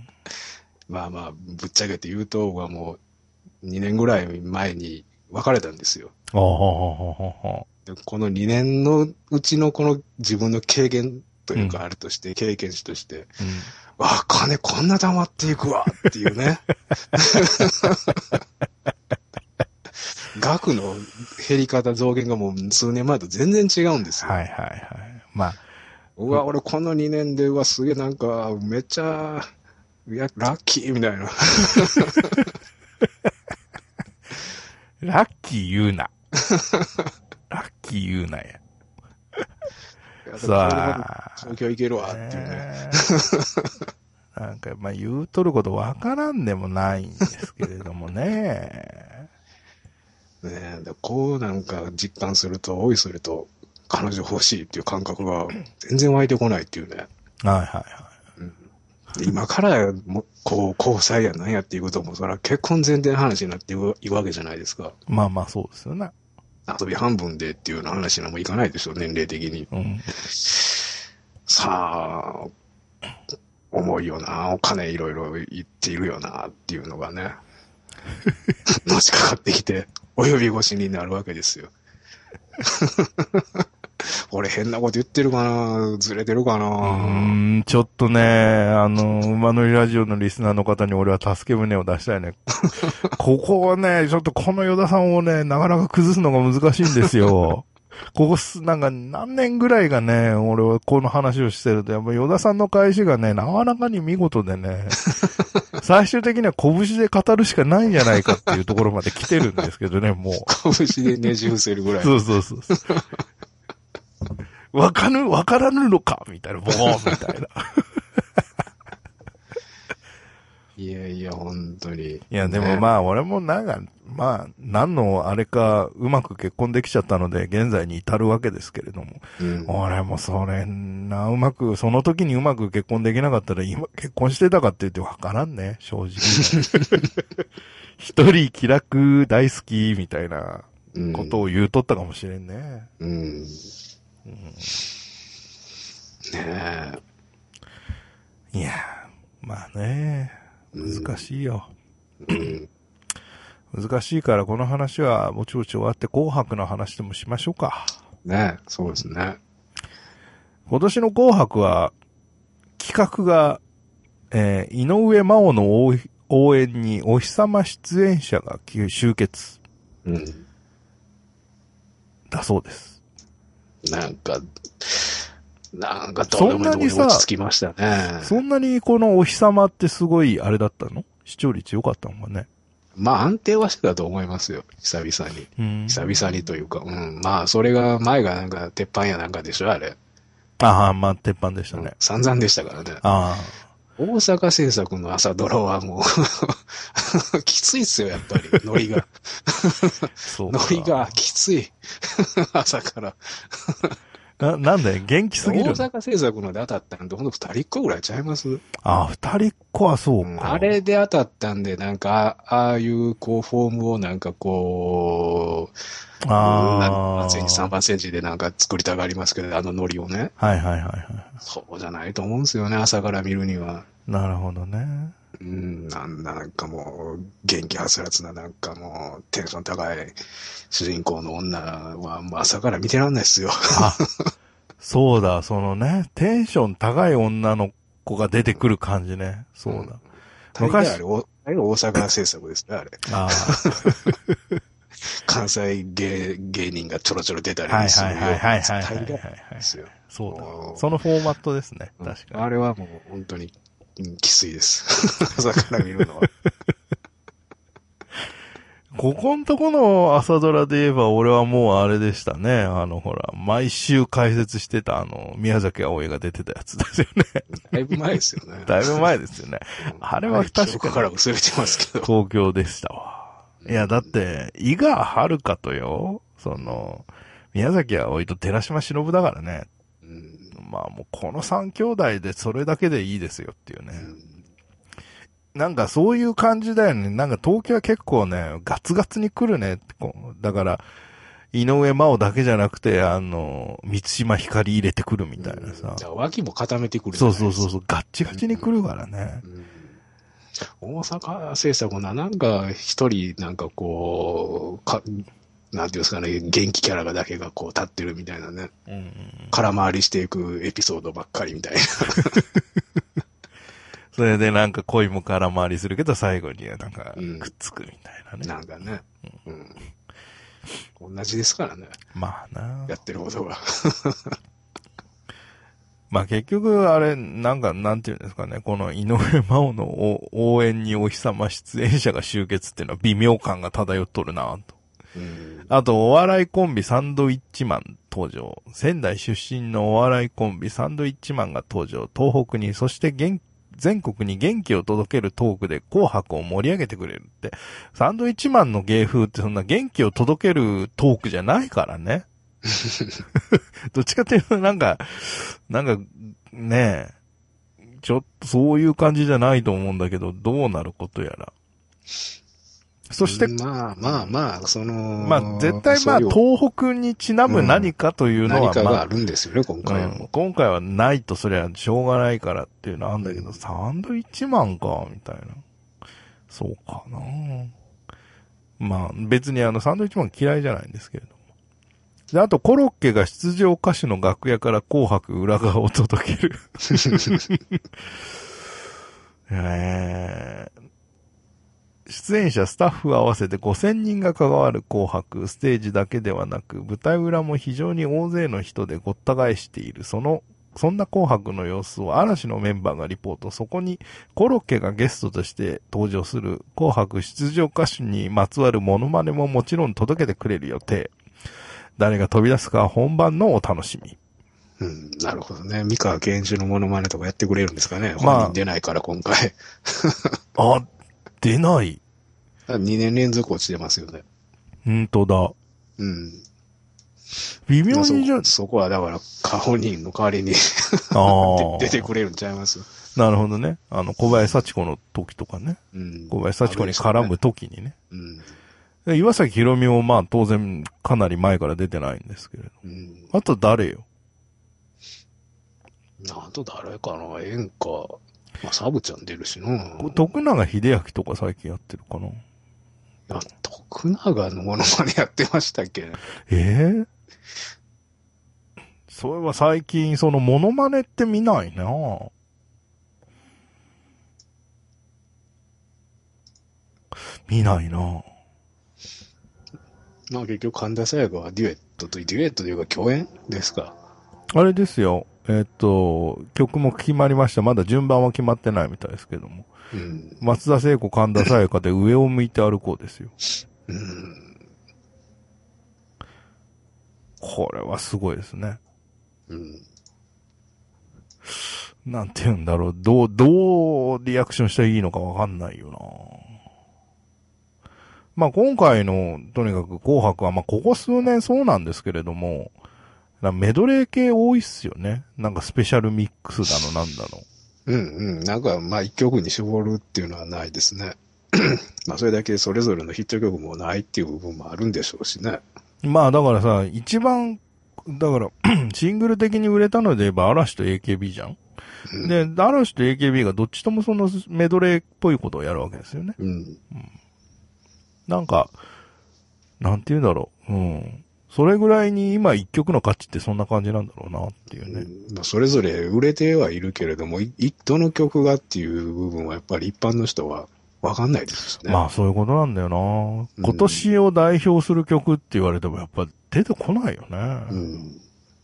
まあまあ、ぶっちゃけて言うと、僕はもうにねんぐらい前に別れたんですよ。 ああ、はははは。 でこのにねんのうちのこの自分の経験というかあるとして、うん、経験値として、うん、わあ、金こんな溜まっていくわっていうね。額の減り方増減がもう数年前と全然違うんですよ。 はいはいはい。まあ。 うわ、俺このにねんで、うわ、すげえなんか、めっちゃ、いや、ラッキーみたいな。 ラッキー言うな。ラッキー言うなや。 さあ。東京行けるわっていうね。 なんか、まあ言うとることわからんでもないんですけれどもね。 ねえ、こうなんか実感すると、おいすると、彼女欲しいっていう感覚が全然湧いてこないっていうね。 はいはいはい。 うん、で今からも、こう、交際やなんやっていうことも、それは結婚前提の話になっていくわけじゃないですか。 まあまあそうですよね。 遊び半分でっていうような話にもいかないでしょ、年齢的に。うん、さあ、重いよな、お金いろいろ言っているよな、っていうのがね、のしかかってきて、お呼び越しになるわけですよ。俺変なこと言ってるかな、ずれてるかな。うーん、ちょっとね、あの、馬乗りラジオのリスナーの方に俺は助け舟を出したいね。ここをね、ちょっとこの与田さんをね、なかなか崩すのが難しいんですよ。ここす、なんか何年ぐらいがね、俺はこの話をしてると、やっぱ与田さんの返しがね、なかなかに見事でね、最終的には拳で語るしかないんじゃないかっていうところまで来てるんですけどね、もう。 拳でねじ伏せるぐらい。 そうそうそう。わかる、わからぬのかみたいな、ボーンみたいな。 いやいや、本当に。いや、でもまあ、俺もなんか、まあ、何のあれか、うまく結婚できちゃったので、現在に至るわけですけれども。うん、俺もそれな、うまく、その時にうまく結婚できなかったら、今結婚してたかって言ってわからんね、正直。一人気楽大好き、みたいなことを言うとったかもしれんね。うん。うんうん、ねえ。 いや、まあね、難しいよ。うん、難しいからこの話はぼちぼち終わって紅白の話でもしましょうか。 ねえ、そうですね。 今年の紅白は企画が、えー、井上真央の応援にお日様出演者が集結。うん。だそうです。 なんか、なんかどうでもいいとこに落ち着きましたね。 そんなにこのお日様ってすごいあれだったの？視聴率良かったのかね。 まあ安定はしてたと思いますよ。久々に。うん、久々にというか。うん。まあそれが前がなんか鉄板やなんかでしょ、あれ。 ああ、まあ鉄板でしたね。うん、 散々でしたからね。ああ。大阪制作の朝ドラはもうきついっすよ、やっぱり。ノリが。ノリがきつい。朝から。 な、なんで元気すぎるの？ 大阪製作ので当たったんで、ほんと二人っ子ぐらいちゃいます？ あ、二人っ子はそうか、 うん。あれで当たったんで、なんか、ああいうこうフォームをなんかこう、 ああ。 にさんばんセンチでなんか作りたがりますけど、あのノリをね。 はいはいはいはい。 そうじゃないと思うんですよね、朝から見るには。 なるほどね。 うん、なんなんかもう、元気はつらつな、なんかもう、テンション高い主人公の女は、もう朝から見てらんないっすよ。 あ、そうだ、そのね、テンション高い女の子が出てくる感じね。そうだ。うん、 昔、あれ、大阪制作ですね、あれ。ああ。関西芸芸人がちょろちょろ出たりするような。はいはいはいはいはい。 そうだ。そのフォーマットですね。確かに。 あれはもう本当に、きついです。朝から見るのは。 ここんとこの朝ドラで言えば俺はもうあれでしたね。あのほら、毎週解説してたあの、宮崎あおいが出てたやつですよね。 だいぶ前ですよね。 だいぶ前ですよね。あれは確かに。 から薄れてますけど。 東京でしたわ。いや、だって、伊賀遥とよ、その、宮崎あおいと寺島しのぶだからね。うん、まあもうこの三兄弟でそれだけでいいですよっていうね。うん、なんかそういう感じだよね。なんか東京は結構ね、ガツガツに来るね。だから、井上真央だけじゃなくて、あの、三島ひかり入れてくるみたいなさ。うん、 じゃあ脇も固めてくる。 そうそうそうそう、ガッチガチに来るからね。うんうん、大阪製作な、なんか一人なんかこう、か、なんていうんですかね、元気キャラがだけがこう立ってるみたいなね。うんうん、空回りしていくエピソードばっかりみたいな。 それでなんか恋も空回りするけど最後にはなんかくっつくみたいなね。 うん、なんかね、うんうん。同じですからね。 まあな。 やってることが。 まあ結局あれ、なんかなんていうんですかね、この井上真央の応援にお日様出演者が集結っていうのは微妙感が漂っとるなと。うん、あと、お笑いコンビサンドイッチマン登場。仙台出身のお笑いコンビサンドイッチマンが登場。東北に、そして全国に元気を届けるトークで紅白を盛り上げてくれるって。サンドイッチマンの芸風ってそんな元気を届けるトークじゃないからね。どっちかっていうとなんか、なんか、ねえ、ちょっとそういう感じじゃないと思うんだけど、どうなることやら。そして、 まあまあまあ、その、 まあ絶対まあ東北にちなむ何かというのは、まあ、 何かがあるんですよね、今回も、 うん。今回はないとそりゃしょうがないからっていうのはあるんだけど、うん、サンドイッチマンか、みたいな。そうかな。まあ別にあのサンドイッチマン嫌いじゃないんですけれども。で、あとコロッケが出場歌手の楽屋から紅白裏側を届ける。えー出演者、スタッフ合わせてごせんにんが関わる紅白、ステージだけではなく、舞台裏も非常に大勢の人でごった返している。その、そんな紅白の様子を嵐のメンバーがリポート。そこにコロッケがゲストとして登場する紅白出場歌手にまつわるモノマネももちろん届けてくれる予定。誰が飛び出すか本番のお楽しみ。 うん、なるほどね。三河健一のモノマネとかやってくれるんですかね。まあ、本人出ないから今回。 あ、出ない。 にねん連続落ちてますよね。 ほんとだ。 うん。 微妙にじゃ、 まあ、そ、そこはだから、本人の代わりに出てくれるんちゃいます。 なるほどね。あの、小林幸子の時とかね。うん、小林幸子に絡む時にね。うん、岩崎宏美もまあ当然かなり前から出てないんですけれど。うん、あと誰よ。 あと誰かな、演歌。まあ、サブちゃん出るしな。 徳永秀明とか最近やってるかな。 あ、徳永のモノマネやってましたっけ？ ええー、それは最近そのモノマネって見ないな。見ないな。 まあ結局神田沙也加はデュエットとデュエットというか共演ですか。 あれですよ。えっと、曲も決まりました。まだ順番は決まってないみたいですけども。うん、松田聖子、神田沙也加で上を向いて歩こうですよ。うん、これはすごいですね。うん、なんて言うんだろう。どう、どうリアクションしたらいいのかわかんないよな。まあ今回の、とにかく紅白は、まあここ数年そうなんですけれども、 メドレー系多いっすよね。なんかスペシャルミックスだのなんだの。 うんうん。なんか、まあ一曲に絞るっていうのはないですね。まあそれだけそれぞれのヒット曲もないっていう部分もあるんでしょうしね。 まあだからさ、一番、だから、シングル的に売れたので言えば嵐と エーケービー じゃん、うん、で、嵐と エーケービー がどっちともそのメドレーっぽいことをやるわけですよね。うん。うん、なんか、なんて言うんだろう。うん。それぐらいに今一曲の価値ってそんな感じなんだろうなっていうね。 うん、まあそれぞれ売れてはいるけれども、いどの曲がっていう部分はやっぱり一般の人はわかんないですしね。 まあそういうことなんだよな、うん、今年を代表する曲って言われてもやっぱ出てこないよね。うん、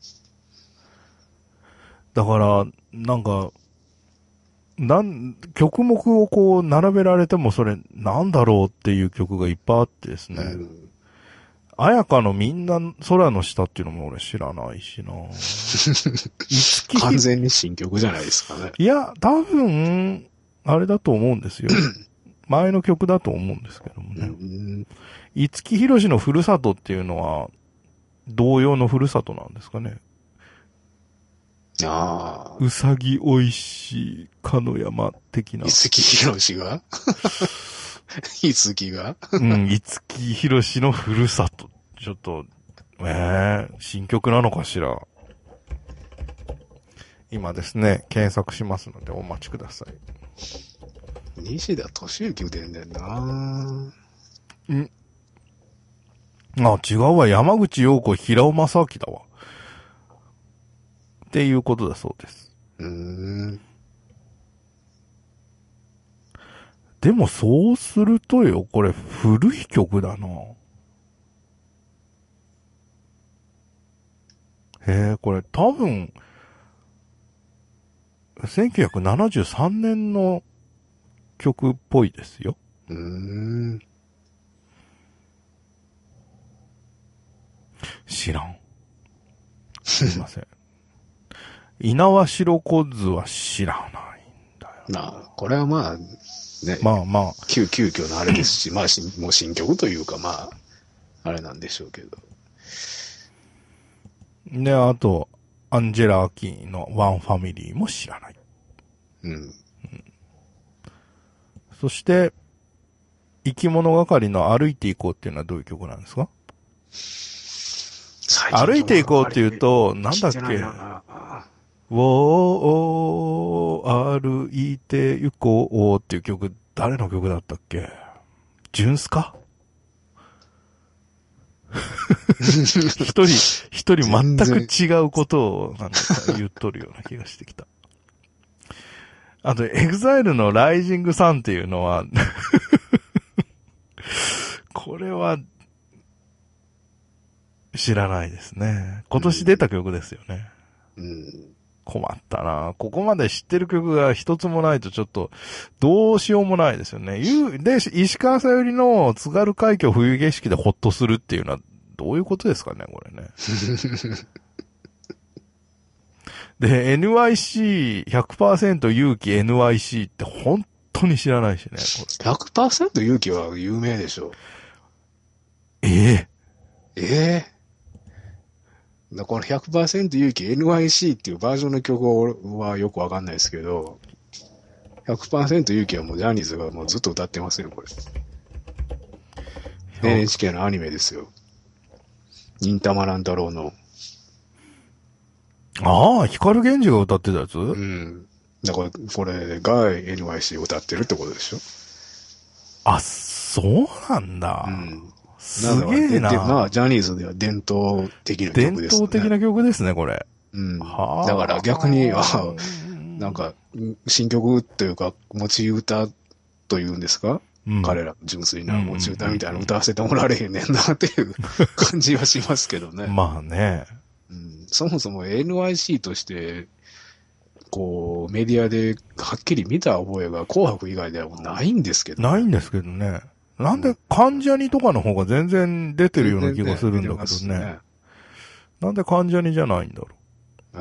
だから、なんか、なん、曲目をこう並べられてもそれなんだろうっていう曲がいっぱいあってですね。うん、綾香のみんな空の下っていうのも俺知らないしな完全に新曲じゃないですかね。 いや、多分、あれだと思うんですよ。前の曲だと思うんですけどもね。五木ひろしのふるさとっていうのは、同様のふるさとなんですかね。 ああ。 うさぎおいしい、かの山的な。 五木ひろしが五木がうん、五木ひろしのふるさと。ちょっと、ええー、新曲なのかしら。今ですね、検索しますのでお待ちください。 西田敏行出んねんな。 んあ、違うわ。山口陽子、平尾正明だわ。っていうことだそうです。うーん。でもそうするとよ、これ古い曲だな。へえ、これ多分、せんきゅうひゃくななじゅうさんねんの曲っぽいですよ。うーん。知らん。すいません。猪苗代湖図は知らないんだよ。 まあ、これはまあ、ね。 まあまあ。 急、急遽のあれですし、まあ、もう新曲というかまあ、あれなんでしょうけど。 で、あと、アンジェラ・アキーのワンファミリーも知らない。うん。うん、そして、生き物係の歩いていこうっていうのはどういう曲なんですか？歩いていこうっていうと、なんだっけ？ウォー、歩いて行こうっていう曲、誰の曲だったっけ？ジュンスか？一人、一人全く違うことをなんか言っとるような気がしてきた。あと、エグザイルのライジングサンっていうのは、これは、知らないですね。今年出た曲ですよね。うん、困ったな。ここまで知ってる曲が一つもないとちょっと、どうしようもないですよね。で、石川さゆりの津軽海峡冬景色でホッとするっていうのは、どういうことですかね、これね。で、エヌワイシーひゃくパーセント 勇気 エヌワイシー って本当に知らないしね。 ひゃくパーセント 勇気は有名でしょ。 ええー、ええー、この ひゃくパーセント 勇気 エヌワイシー っていうバージョンの曲はよくわかんないですけど、ひゃくパーセント 勇気はもうジャニーズがもうずっと歌ってますよ、これ。エヌエイチケー のアニメですよ。忍たま乱太郎の。 ああ、光源氏が歌ってたやつ？うん。だから、これが エヌワイシー を歌ってるってことでしょ？ あ、そうなんだ。うん。すげえな。 まあ、ジャニーズでは伝統的な曲ですね。 伝統的な曲ですね、これ。 うん。はだから逆に、あなんか、新曲というか、持ち歌というんですか？うん、彼ら純粋な持ち歌みたいなの歌わせてもらわれへんねんなっていう感じはしますけどね。 まあね。 うん、そもそも エヌワイシー として、こう、メディアではっきり見た覚えが紅白以外ではないんですけどね。ないんですけどね。なんで関ジャニとかの方が全然出てるような気がするんだけどね。ねなんで関ジャニじゃないんだろう。うん。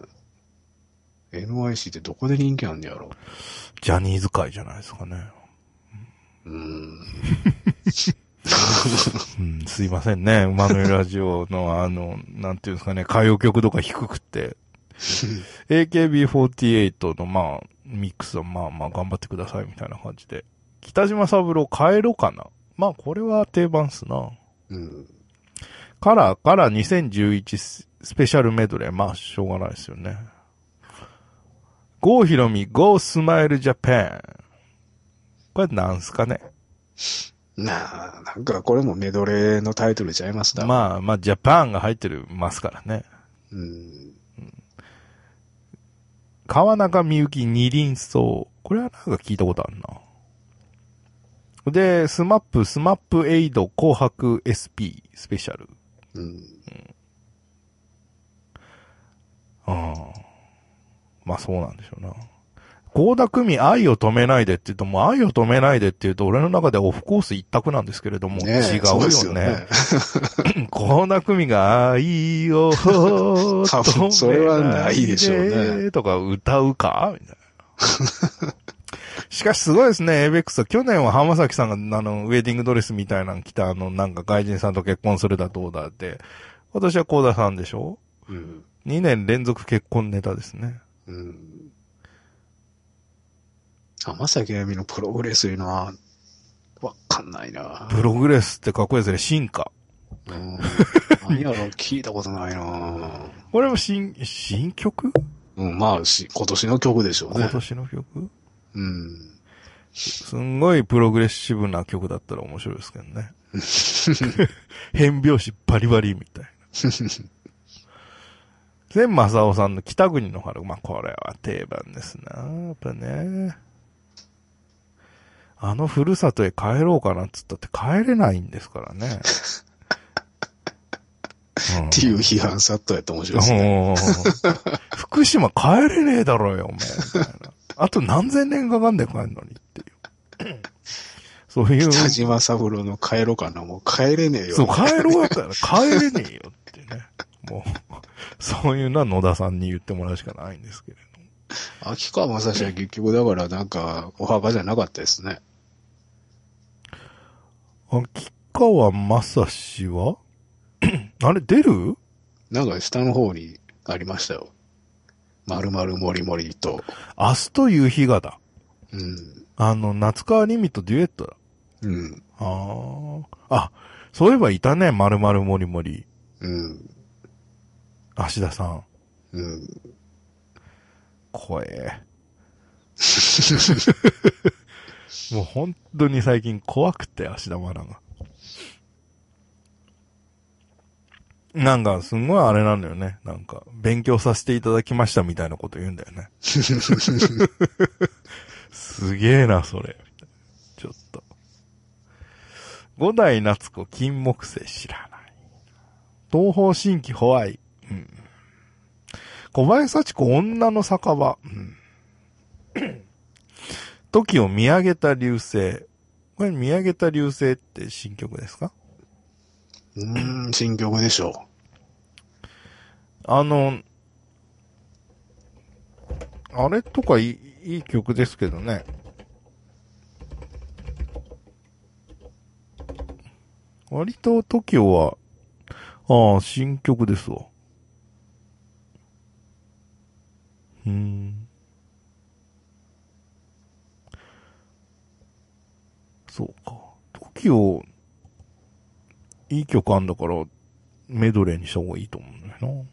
エヌワイシー ってどこで人気あんねやろ？ ジャニーズ界じゃないですかね。 うーん。 うん、すいませんね。馬のラジオのあの、なんていうんですかね、歌謡曲とか低くて。エーケービーフォーティーエイト のまあ、ミックスはまあまあ頑張ってくださいみたいな感じで。北島三郎帰ろうかな。まあこれは定番っすな。 うん。 カラー、カラーにせんじゅういちスペシャルメドレー。まあしょうがないですよね。郷ひろみ Go Smile Japan。これなんすかね。 なあ、なんかこれもメドレーのタイトルちゃいました。 まあまあジャパンが入ってるますからね。 うん。 川中美幸二輪草。これはなんか聞いたことあるな。で、スマップ、スマップエイド紅白 エスピー スペシャル。 うん。うん、 ああ。まあそうなんでしょうな。倖田來未愛を止めないでって言うと、もう愛を止めないでって言うと、俺の中でオフコース一択なんですけれども、 ね、 違うよね。倖田來未が愛を止めないで。 それはないでしょうね。 とか歌うかみたいな。しかしすごいですね、エイベックスは。去年は浜崎さんがあの、ウェディングドレスみたいなの着たあの、なんか外人さんと結婚するだどうだって。今年は倖田さんでしょ？うん。にねん連続結婚ネタですね。うん。 浜崎あゆみのプログレスいうのは、わかんないな。 プログレスってかっこいいですね。進化。 うん。何やろ、聞いたことないな。 これも新、新曲？ うん、まあ、し、今年の曲でしょうね。 今年の曲？ うん。 すんごいプログレッシブな曲だったら面白いですけどね。変拍子バリバリみたいな。千正夫さんの北国の春。まあ、これは定番ですな。やっぱね。あのふるさとへ帰ろうかなっつったって帰れないんですからね。 うん、っていう批判殺到やったら面白いですね。 福島帰れねえだろうよ、お前。みたいな。あと何千年かかんで帰んのにっていう。そういう。 北島三郎の帰ろうかな、もう帰れねえよ。 そう、帰ろうやったら帰れねえよってね。もう、そういうのは野田さんに言ってもらうしかないんですけれど。 秋川雅史は結局だからなんか、お墓じゃなかったですね。 秋川雅史はあれ出る？ なんか下の方にありましたよ。丸々もりもりと。 明日という日がだ。 うん。 あの、夏川りみとデュエットだ。 うん。 ああ。あ、そういえばいたね、丸々もりもり。 うん。 芦田さん。 うん。 怖え。もう本当に最近怖くて、芦田愛菜が。なんか、すんごいあれなんだよね。なんか、勉強させていただきましたみたいなこと言うんだよね。すげえな、それ。ちょっと。五代夏子、金木犀知らない。東方神起、ホワイ。うん。小林幸子、女の酒場。うん。時を見上げた流星。これ見上げた流星って新曲ですか？ うーん、新曲でしょう。 あの、あれとかいい、いい曲ですけどね。割と トキオ は、ああ、新曲ですわ。うーん。そうか。トキオ、いい曲あんだから、メドレーにした方がいいと思うんだよな。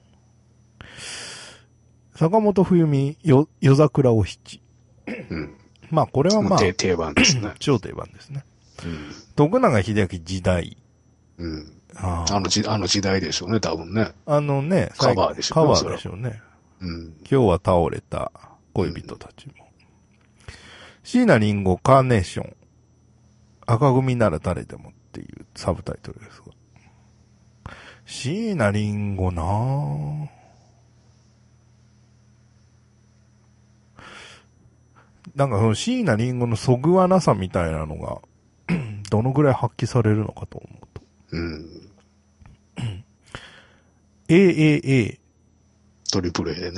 坂本冬美、よ、夜桜お七。うん。まあ、これはまあ、 定番ですね。 超定番ですね。うん。徳永英明時代。 うん。ああの時、あの時代でしょうね、多分ね。 あのね、 カバーでしょうね。カバーでしょうね。うん。今日は倒れた恋人たちも。うん、椎名林檎カーネーション。赤組なら誰でもっていうサブタイトルですが。椎名林檎なぁ。なんかその椎名林檎のそぐわなさみたいなのが、どのぐらい発揮されるのかと思うと。うん。エーエーエー。 トリプル A ね。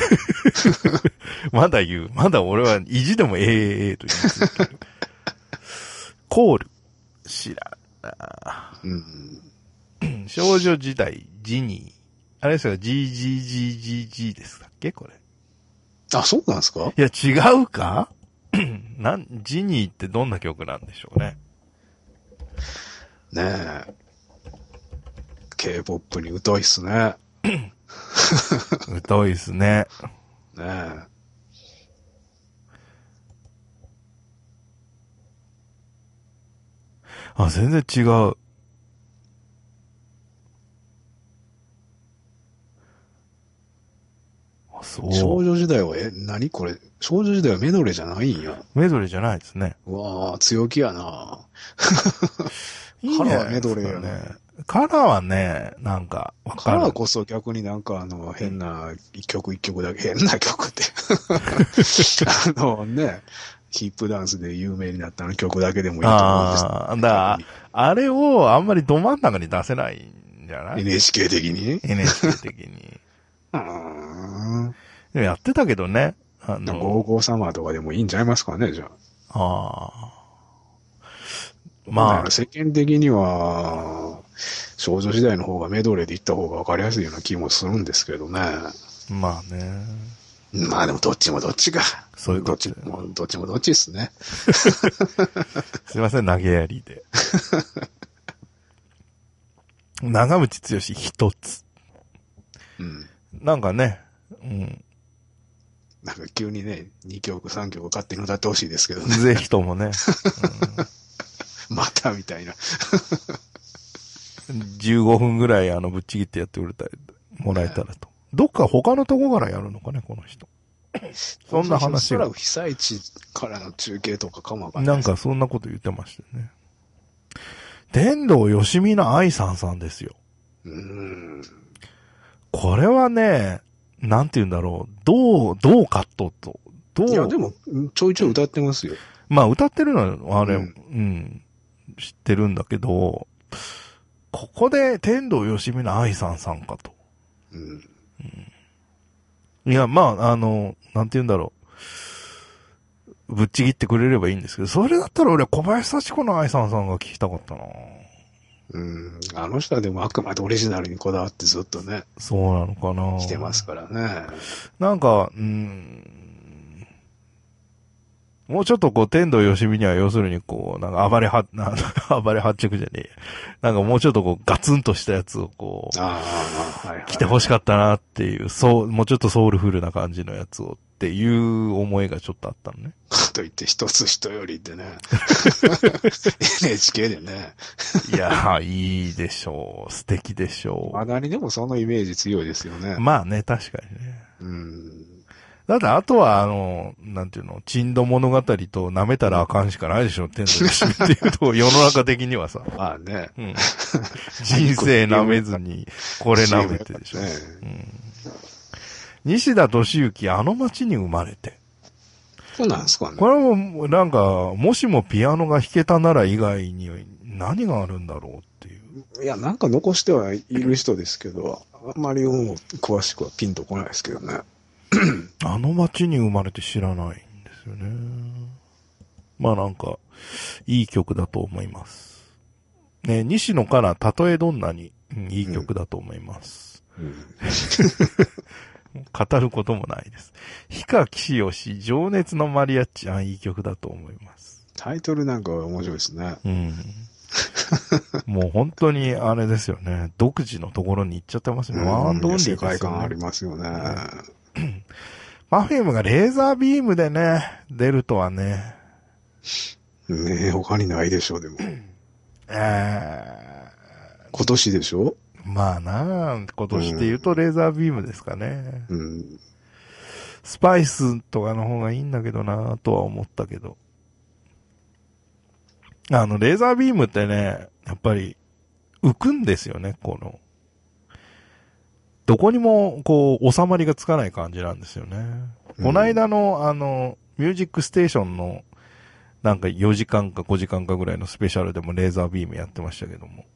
まだ言う。まだ俺は意地でも エーエーエー と言い続ける。コール。知らなうん。 少女時代、ジニー。あれですよ、ジージージージージー ですかっけこれ。 あ、そうなんですか？ いや、違うかなん、ジニーってどんな曲なんでしょうね。 ねえ。K-ポップ に疎いっすね。 疎いっすね。 ねえ。 あ、全然違う。あ、そう。 少女時代は、え、何これ？少女時代はメドレーじゃないんや。 メドレーじゃないですね。 うわあ、強気やな。 いいんじゃないですかね。 カラーメドレーやのに。 カラーはね、なんか、わかる。 カラーこそ逆になんかあの、変な一曲一曲だけ、変な曲って。あのね、ヒップダンスで有名になったあの曲だけでもいいと思うんです。 ああ、だから、あれをあんまりど真ん中に出せないんじゃない？ エヌエイチケー 的にエヌエイチケー 的に。 うーん。 でもやってたけどね。あの、 ゴーゴーサマーとかでもいいんちゃいますかね、じゃあ。 ああ。 まあ、 ま世間的には、少女時代の方がメドレーで行った方が分かりやすいような気もするんですけどね。 あ、まあね。 まあでもどっちもどっちか。 そういうことどっちも、どっちもどっちですね。 すいません、投げやりで。長渕剛一つ。 うん。 なんかね、うん。 なんか急にね、にきょくさんきょく勝手に歌ってほしいですけどね。 ぜひともね。 うん、またみたいな。 じゅうごふんぐらいあのぶっちぎってやってくれたもらえたらと。どっか他のとこからやるのかね、この人。そんな話が。 おそらく被災地からの中継とかかもわかんない。 なんかそんなこと言ってましたよね。天童よしみの愛さんさんですよ。 うーん。 これはね、なんて言うんだろう。どう、どうカットと。どう。 いや、でも、ちょいちょい歌ってますよ。 まあ歌ってるのはあれ、う、 うんん、 知ってるんだけど、ここで天童よしみの愛さんさんかと。 うん。 いや、まあ、あの、なんて言うんだろう。ぶっちぎってくれればいいんですけど、それだったら俺は小林幸子の愛さんさんが聞きたかったな。 うん。あの人はでもあくまでオリジナルにこだわってずっとね、 そうなのかな。 してますからね。 なんか、うーん、もうちょっとこう、天童よしみには要するにこう、なんか暴れは、なん暴れ発着じゃねえ。なんかもうちょっとこう、ガツンとしたやつをこう、 ああ、はい、はい。 来て欲しかったなっていう、そう、もうちょっとソウルフルな感じのやつをっていう思いがちょっとあったのね。 かといって一つ人よりってね。エヌエイチケー でね。 いやー、いいでしょう。素敵でしょう。 まだにでもそのイメージ強いですよね。 まあね、確かにね。 うん。 だってあとはあの、なんていうの、珍度物語と舐めたらあかんしかないでしょ、天童よしみっていうと、世の中的にはさ。 まあね。 うん。人生舐めずに、これ舐めてでしょ。 ね、 うん、西田敏行、あの街に生まれて。 そうなんですかね。 これも、なんか、もしもピアノが弾けたなら以外に何があるんだろうっていう。 いや、なんか残してはいる人ですけど、あんまりもう詳しくはピンとこないですけどね。 あの街に生まれて知らないんですよね。まあなんか、いい曲だと思います。ね、西野からたとえどんなに、うん、いい曲だと思います。うん、語ることもないです。氷川きしよし、情熱のマリアッチ、あ、いい曲だと思います。 タイトルなんかは面白いですね。 うん。もう本当にあれですよね。独自のところに行っちゃってますね。ワンドオンリーですよね。 世界観ありますよね。 パフュームがレーザービームでね、出るとはね。 ねえ、他にないでしょう、でも。 えー、 今年でしょ？ まあな、今年で言うとレーザービームですかね。 うん。 スパイスとかの方がいいんだけどなとは思ったけど。あの、レーザービームってね、やっぱり浮くんですよね、この。どこにも、こう、収まりがつかない感じなんですよね。うん、この間の、あの、ミュージックステーションの、なんかよじかんかごじかんかぐらいのスペシャルでもレーザービームやってましたけども。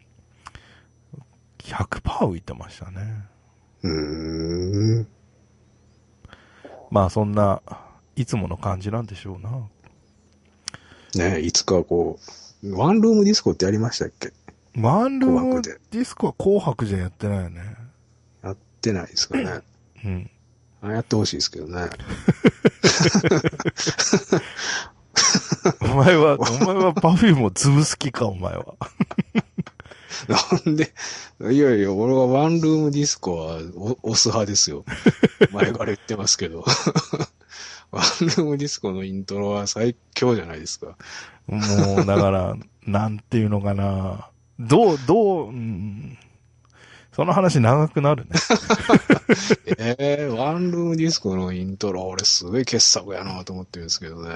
ひゃくパーセント 浮いてましたね。 うーん。 まあそんな、いつもの感じなんでしょうな。 ねえ、いつかこう、 ワンルームディスコってやりましたっけ？ ワンルームディスコは紅白じゃやってないよね。 やってないですかね。 うん。 あ、やってほしいですけどね。 お前は、お前はパフュームを潰す気か、お前は。 なんで、いやいや、俺はワンルームディスコは押す派ですよ。前から言ってますけど。ワンルームディスコのイントロは最強じゃないですか。 もう、だから、なんていうのかな。どう、どう、うん、その話長くなるね。 ええー、ワンルームディスコのイントロ、俺すごい傑作やなと思ってるんですけどね。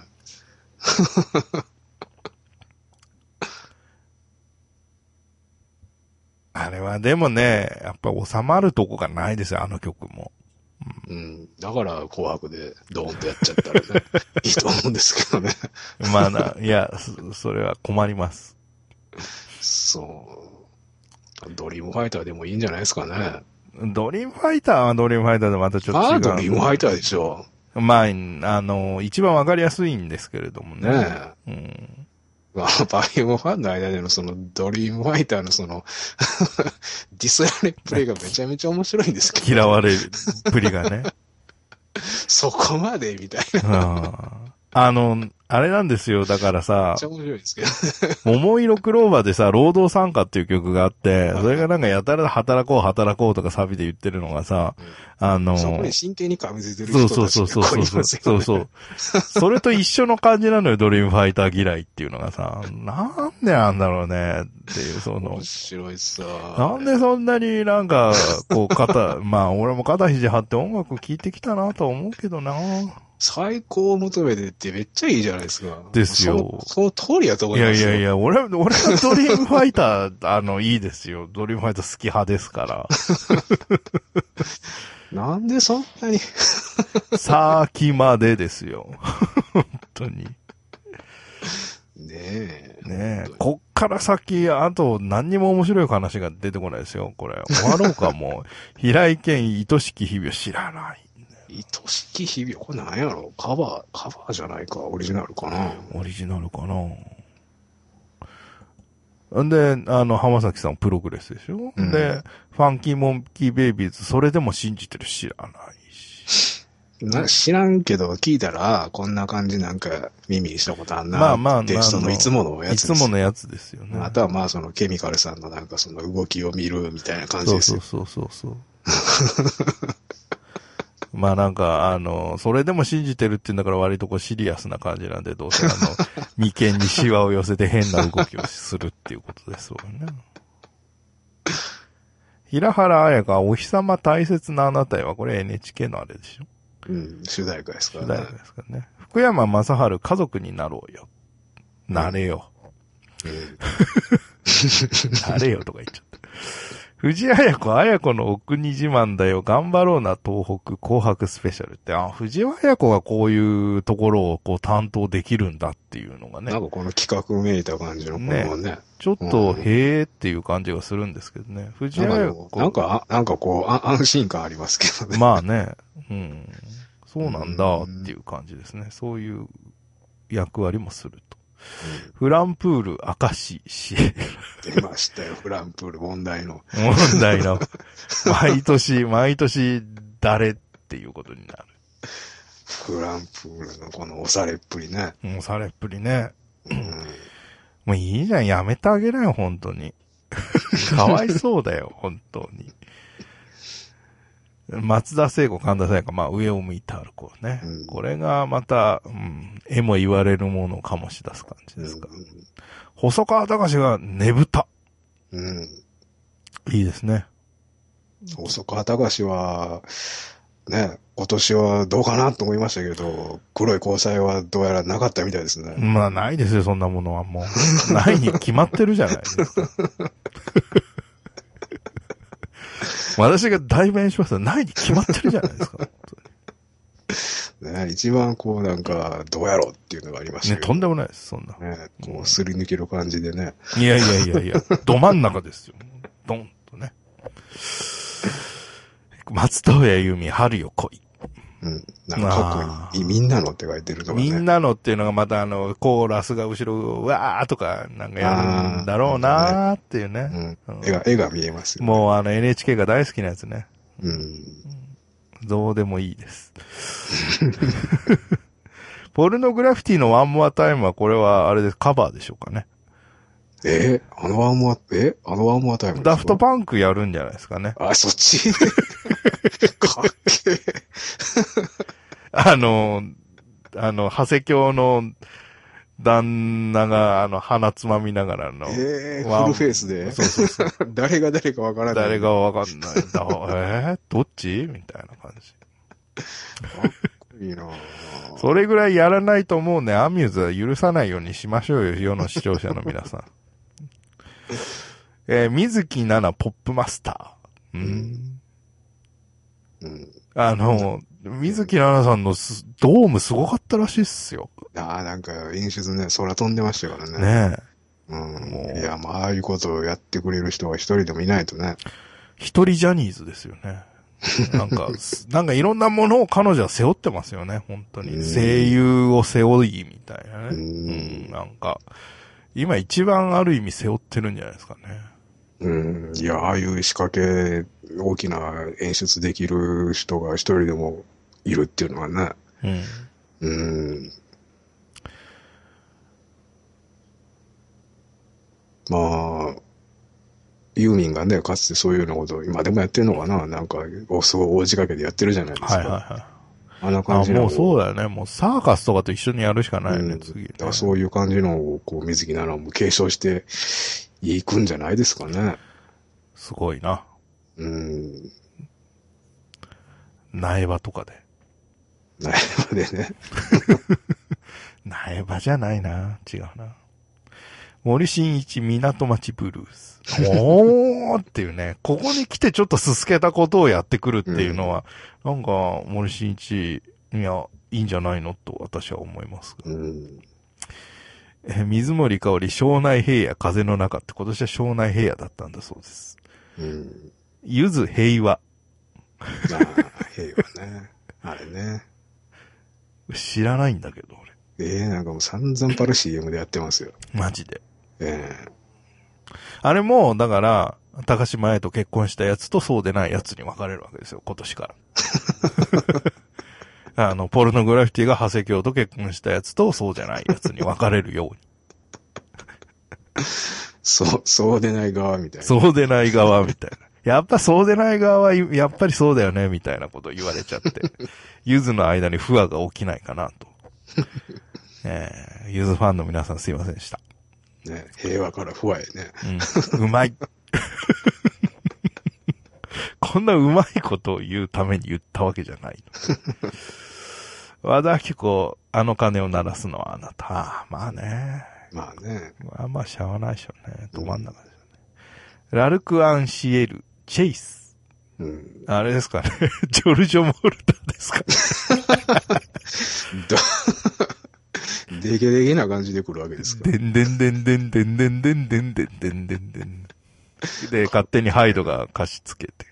あれはでもね、やっぱ収まるとこがないですよ、あの曲も。 うん、うん、だから紅白でドーンとやっちゃったらね、いいと思うんですけどね。 まあな、いや、そ、それは困ります。 そう。ドリームファイターでもいいんじゃないですかね。 ドリームファイターはドリームファイターでまたちょっと違う。 ああ、ドリームファイターでしょ。 まあ、あの、一番わかりやすいんですけれどもね。 ねえ。 うん。 まあ、バイオファンの間でのそのドリームファイターのそのディスられプレイがめちゃめちゃ面白いんですけど、ね。 嫌われるプリがね。 そこまでみたいな。 あの、あれなんですよ。だからさ、 めっちゃ面白いですけど、 ね。桃色クローバーでさ、労働参加っていう曲があって、それがなんかやたら働こう働こうとかサビで言ってるのがさ、うん、あの、 そこに真剣に噛みついてる人たちがそうそうそうそう。そうそう。それと一緒の感じなのよ、ドリームファイター嫌いっていうのがさ、なんでなんだろうねっていう、その。 面白いさ。 なんでそんなになんか、こう肩、まあ俺も肩肘張って音楽聴いてきたなとは思うけどな。 最高を求めてってめっちゃいいじゃないですか。 ですよ。 その、その通りやと思いますよ。 いやいやいや、俺、俺はドリームファイター、あの、いいですよ。ドリームファイター好き派ですから。 なんでそんなにさっきまでですよ。本当に。 ねえ。 ねえ。こっから先、あと何にも面白い話が出てこないですよ。これ。終わろうか、もう。平井堅愛しき日々を知らない。 愛しき日々、これ何やろ？カバー、カバーじゃないか、オリジナルかな。 オリジナルかな。んで、あの、浜崎さんプログレスでしょ、うん、で、ファンキーモンキーベイビーズ、それでも信じてる知らないし。 な知らんけど、聞いたら、こんな感じなんか耳にしたことあんな。 まあまあ、 テストのいつものやつです。 いつものやつですよね。 あとはまあ、そのケミカルさんのなんかその動きを見るみたいな感じですよ。 そうそうそうそう。まあなんか、あの、それでも信じてるって言うんだから割とこうシリアスな感じなんで、どうせあの、眉間にシワを寄せて変な動きをするっていうことですよね。平原綾香、お日様大切なあなたへは、これ エヌエイチケー のあれでしょ？ うん、主題歌ですからね。 主題歌ですからね。福山雅治、家族になろうよ。なれよ。うん、なれよとか言っちゃった。藤あや子、あや子のお国自慢だよ。頑張ろうな、東北紅白スペシャルって。あ、藤あや子がこういうところをこう担当できるんだっていうのがね。 なんかこの企画めいた感じのこのね。ねちょっと、うん、へーっていう感じがするんですけどね。藤あや子。 なんか、なんかこうあ、安心感ありますけどね。 まあね。うん。そうなんだっていう感じですね。そういう役割もすると。うん、フランプール、明石、シエ出ましたよ、フランプール、問題の。 問題の。毎年、毎年、誰っていうことになる。 フランプールのこの押されっぷりね。 押されっぷりね。うん、もういいじゃん、やめてあげなよ、本当に。かわいそうだよ、本当に。松田聖子、神田沙也加、まあ上を向いて歩こうね。うん、これがまた、うん、絵も言われるものを醸し出す感じですか。うん、細川隆がねぶた。うん。いいですね。 細川隆は、ね、今年はどうかなと思いましたけど、黒い交際はどうやらなかったみたいですね。 まあないですよ、そんなものはもう。ないに決まってるじゃないですか。私が代弁しますよ。ないに決まってるじゃないですか。 ね、一番こうなんか、どうやろうっていうのがありましたけど。 ね、とんでもないです、そんな。 ね、こう、すり抜ける感じでね。 いやいやいやいや、ど真ん中ですよ。ドンとね。松任谷由実、春よ来い。 うん。なんかかっこいい。みんなのって書いてるとかね。 みんなのっていうのがまたあの、コーラスが後ろ、わーとか、なんかやるんだろうなーっていうね。 ね、うん。絵が、絵が見えますよ、ね。 もうあの エヌエイチケー が大好きなやつね。 うん。 どうでもいいです。ポルノグラフィティのワンモアタイムはこれはあれです、カバーでしょうかね。 えー、あのワンモア、えあのワンモアタイムですか？ ダフトパンクやるんじゃないですかね。 あ、そっちかっけえ。 あの、あの、長谷京の旦那が、あの、鼻つまみながらの。 えー、フルフェイスで。 そうそうそう。 誰が誰かわからない。 誰がわかんない。だえー、どっちみたいな感じ。 かっこいいなそれぐらいやらないともうね、アミューズは許さないようにしましょうよ、世の視聴者の皆さん。えー、水木奈々ポップマスター。うん。うん、あの、水木奈々さんのドームすごかったらしいっすよ。 ああ、なんか演出ね、空飛んでましたからね。 ねえ。うん。いや、まあ、ああいうことをやってくれる人が一人でもいないとね。 一人ジャニーズですよね。なんか、なんかいろんなものを彼女は背負ってますよね、本当に。声優を背負いみたいなね。うん、なんか、今一番ある意味背負ってるんじゃないですかね。 うん。いや、ああいう仕掛け、大きな演出できる人が一人でもいるっていうのはね。うん。うん。まあ、ユーミンがね、かつてそういうようなことを今でもやってるのかな、なんか、すごい大仕掛けでやってるじゃないですか。はいはいはい。あんな感じの。 あ、もうそうだよね。もうサーカスとかと一緒にやるしかないよね、うん、次、ね。 だそういう感じのを、こう、水木奈々も継承していくんじゃないですかね。 すごいな。 うん。 苗場とかで。 苗場でね。 苗場じゃないな。違うな。森進一港町ブルース。おーっていうね、ここに来てちょっとすすけたことをやってくるっていうのは、うん、なんか森進一、いや、いいんじゃないのと私は思いますが。うん、え水森かおり、庄内平野風の中って今年は庄内平野だったんだそうです。うん、ゆず平和。 ああ、平和ね。あれね。 知らないんだけど、俺。 ええー、なんかもう散々パル シーエム でやってますよ。 マジで。 ええー。 あれも、だから、高島屋と結婚したやつとそうでないやつに分かれるわけですよ、今年から。あの、ポルノグラフィティが長谷京と結婚したやつとそうじゃないやつに分かれるように。 そう、そうでない側みたいな。 そうでない側みたいな。やっぱそうでない側は、やっぱりそうだよね、みたいなことを言われちゃって。ゆずの間に不和が起きないかなと。えー、ゆずファンの皆さんすいませんでした。 ね、平和から不和へね。 うん。うまい。こんなうまいことを言うために言ったわけじゃない。和田アキ子、あの鐘を鳴らすのはあなた。まあね。 まあね。 まあまあしゃあないでしょうね。ど真ん中ですよね。うん、ラルク・アンシエル、チェイス。うん、あれですかね。ジョルジョ・モルタですかね。 デゲデゲな感じで来るわけですか。 でんでんでんでんでんでんでんでんでんでんでんでん。で、勝手にハイドが歌詞つけて。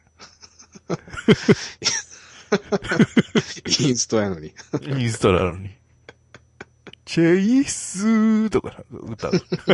インストやのに。 インストなのに。チェイスーとか歌う。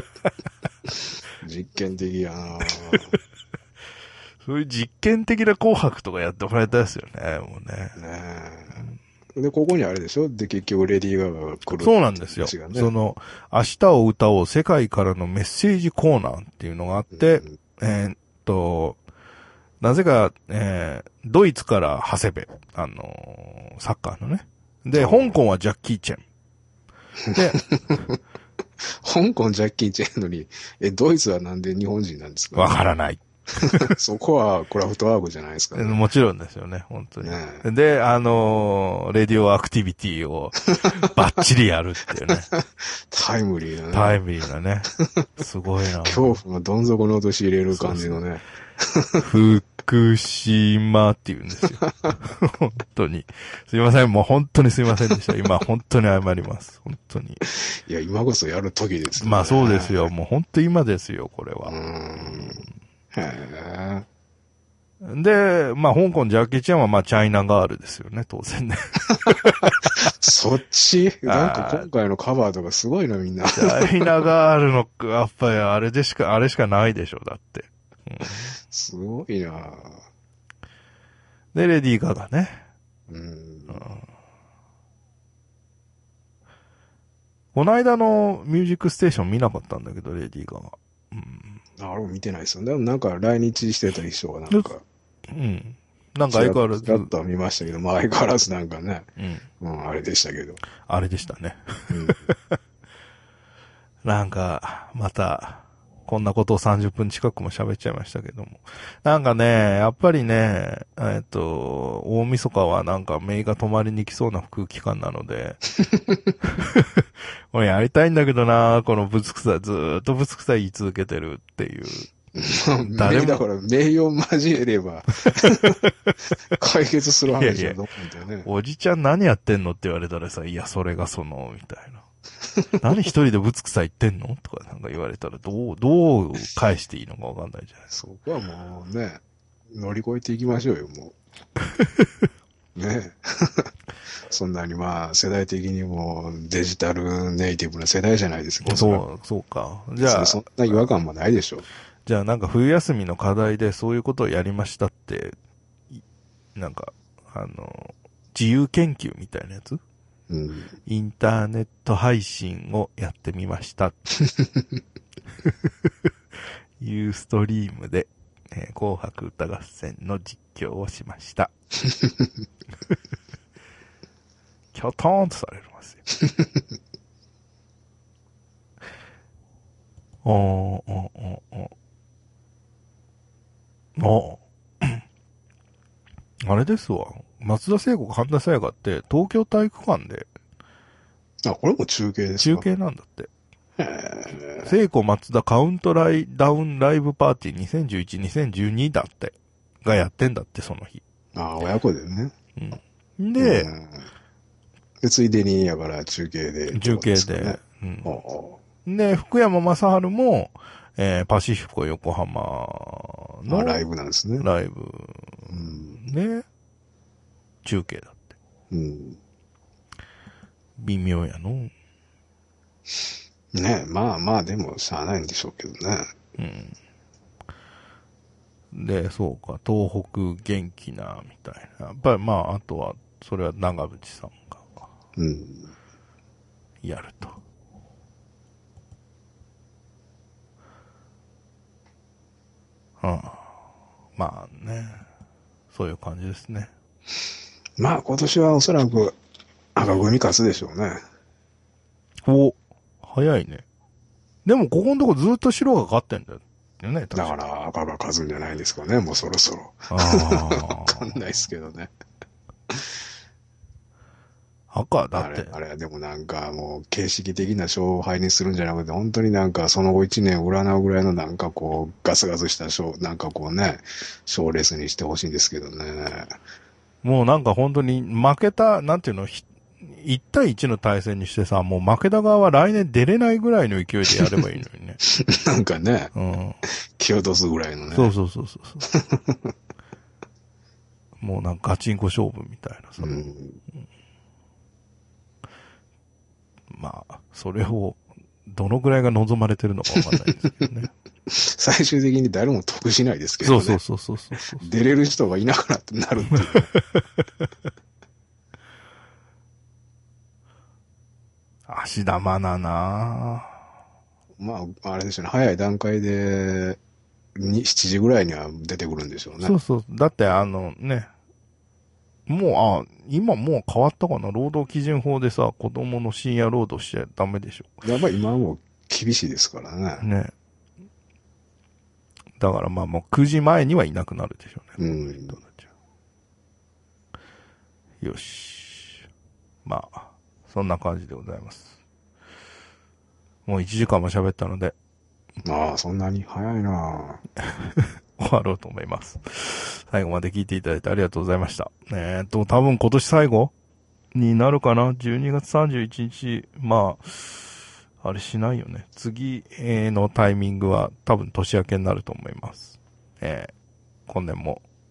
実験的やなそういう実験的な紅白とかやってもらいたいですよね、もうね。ねで、ここにあれでしょで、結局レディー・ガガが来る、ね。 そうなんですよ。その、明日を歌おう世界からのメッセージコーナーっていうのがあって、うん、えー、っと、なぜか、えー、ドイツから長谷部、あのー、サッカーのね。で、香港はジャッキー・チェン。で、 香港ジャッキー・チェンのに、え、ドイツはなんで日本人なんですか、 わからない。 そこはクラフトワークじゃないですか、ね。 もちろんですよね、本当に。ね、で、あのー、レディオアクティビティをバッチリやるっていうね。 タイムリーなね。 タイムリーなね。すごいな。 恐怖のどん底の落とし入れる感じのね。 福島って言うんですよ。本当に。すいません、もう本当にすいませんでした。今本当に謝ります。本当に。 いや、今こそやる時ですね。 まあそうですよ。もう本当今ですよ、これは。うーんへえ。 で、まあ、香港ジャッキーチェンはまあ、チャイナガールですよね、当然ね。 そっちなんか今回のカバーとかすごいな、みんな。 チャイナガールの、やっぱりあれでしか、あれしかないでしょ、だって。うん、 すごいな。 で、レディー・ガガね。 うん。うん、 この間のミュージックステーション見なかったんだけど、レディー・ガガ。うん、 あれも見てないですよ。でもなんか来日してた衣装がなんか。 うん。なんか相変わらず。 ちらっとは見ましたけど、まあ相変わらずなんかね。 うん。 うん、あれでしたけど。 あれでしたね。 うん、 なんか、また、こんなことをさんじゅっぷん近くも喋っちゃいましたけども。なんかね、やっぱりね、えっと、大晦日はなんか目が止まりに来そうな空気感なので、俺やりたいんだけどな、このぶつくさい、ずーっとぶつくさい言い続けてるっていう。 誰も。だから名誉交えれば、解決する話だと思うんだよね。いやいやおじちゃん何やってんのって言われたらさ、いや、それがその、みたいな。何一人でぶつくさ言ってんのとかなんか言われたら、どう、どう返していいのかわかんないじゃないですか。 そこはもうね、乗り越えていきましょうよ、もう。ねそんなにまあ、世代的にもデジタルネイティブな世代じゃないですか。 そう、そうか。じゃあ。 そんな違和感もないでしょ。 じゃあなんか冬休みの課題でそういうことをやりましたって、なんか、あの、自由研究みたいなやつ、 うん、 インターネット配信をやってみました。いうストリームで、えー、紅白歌合戦の実況をしました。キョトーンとされますよ。おーおーおーおーあれですわ。松田聖子、神田沙也加って東京体育館で。 あ、これも中継ですか？ 中継なんだって。聖子松田カウントライダウンライブパーティーにせんじゅういち、にせんじゅうにだって。がやってんだって、その日。 ああ、親子でね。 うん。で、うん、 で、ついでに、やから中継で、 ね。中継で。うん。で、福山雅治も、えー、パシフィコ横浜のライブなんですね。 ライブ、うん、ね。中継だって。 うん。 微妙やの。 ねえ、まあまあ、でも、しゃあないんでしょうけどね。 うん。で、そうか、東北元気な、みたいな。やっぱりまあ、あとは、それは長渕さんが、うん。やると。うん。まあね、そういう感じですね。 まあ、今年はおそらく、赤組勝つでしょうね。 お、早いね。でも、ここのとこずっと白が勝ってんだよね、 だから赤が勝つんじゃないですかね、もうそろそろ。ああ。わかんないですけどね。 赤だって。 あれ、あれ、でもなんかもう形式的な勝敗にするんじゃなくて、本当になんかその後一年占うぐらいのなんかこう、ガスガスした賞、なんかこうね、賞レースにしてほしいんですけどね。 もうなんか本当に負けた、なんていうの、いち対いちの対戦にしてさ、もう負けた側は来年出れないぐらいの勢いでやればいいのにね。 なんかね、 うん、 気を落とすぐらいのね。 そうそうそうそう。もうなんかガチンコ勝負みたいなさ。うんうん、まあ、それを、どのぐらいが望まれてるのかわかんないですけどね。 最終的に誰も得しないですけどね。 そうそうそうそうそう。 出れる人がいなくなってなるっていう。 芦田愛菜なまあ、あれですよね。早い段階で、に、しちじぐらいには出てくるんでしょうね。 そうそう。だってあのね、もう、あ、今もう変わったかな。労働基準法でさ、子供の深夜労働しちゃダメでしょ。 やっぱり今はもう厳しいですからね。 ね。だからまあもうくじまえにはいなくなるでしょうね。 うん。 よし。まあ、そんな感じでございます。もういちじかんも喋ったので。 ああ、そんなに早いな終わろうと思います。最後まで聞いていただいてありがとうございました。えーっと、多分今年最後になるかな ?じゅうにがつさんじゅういちにち、まあ、あれしないよね。次のタイミングは多分年明けになると思います。えー、今年も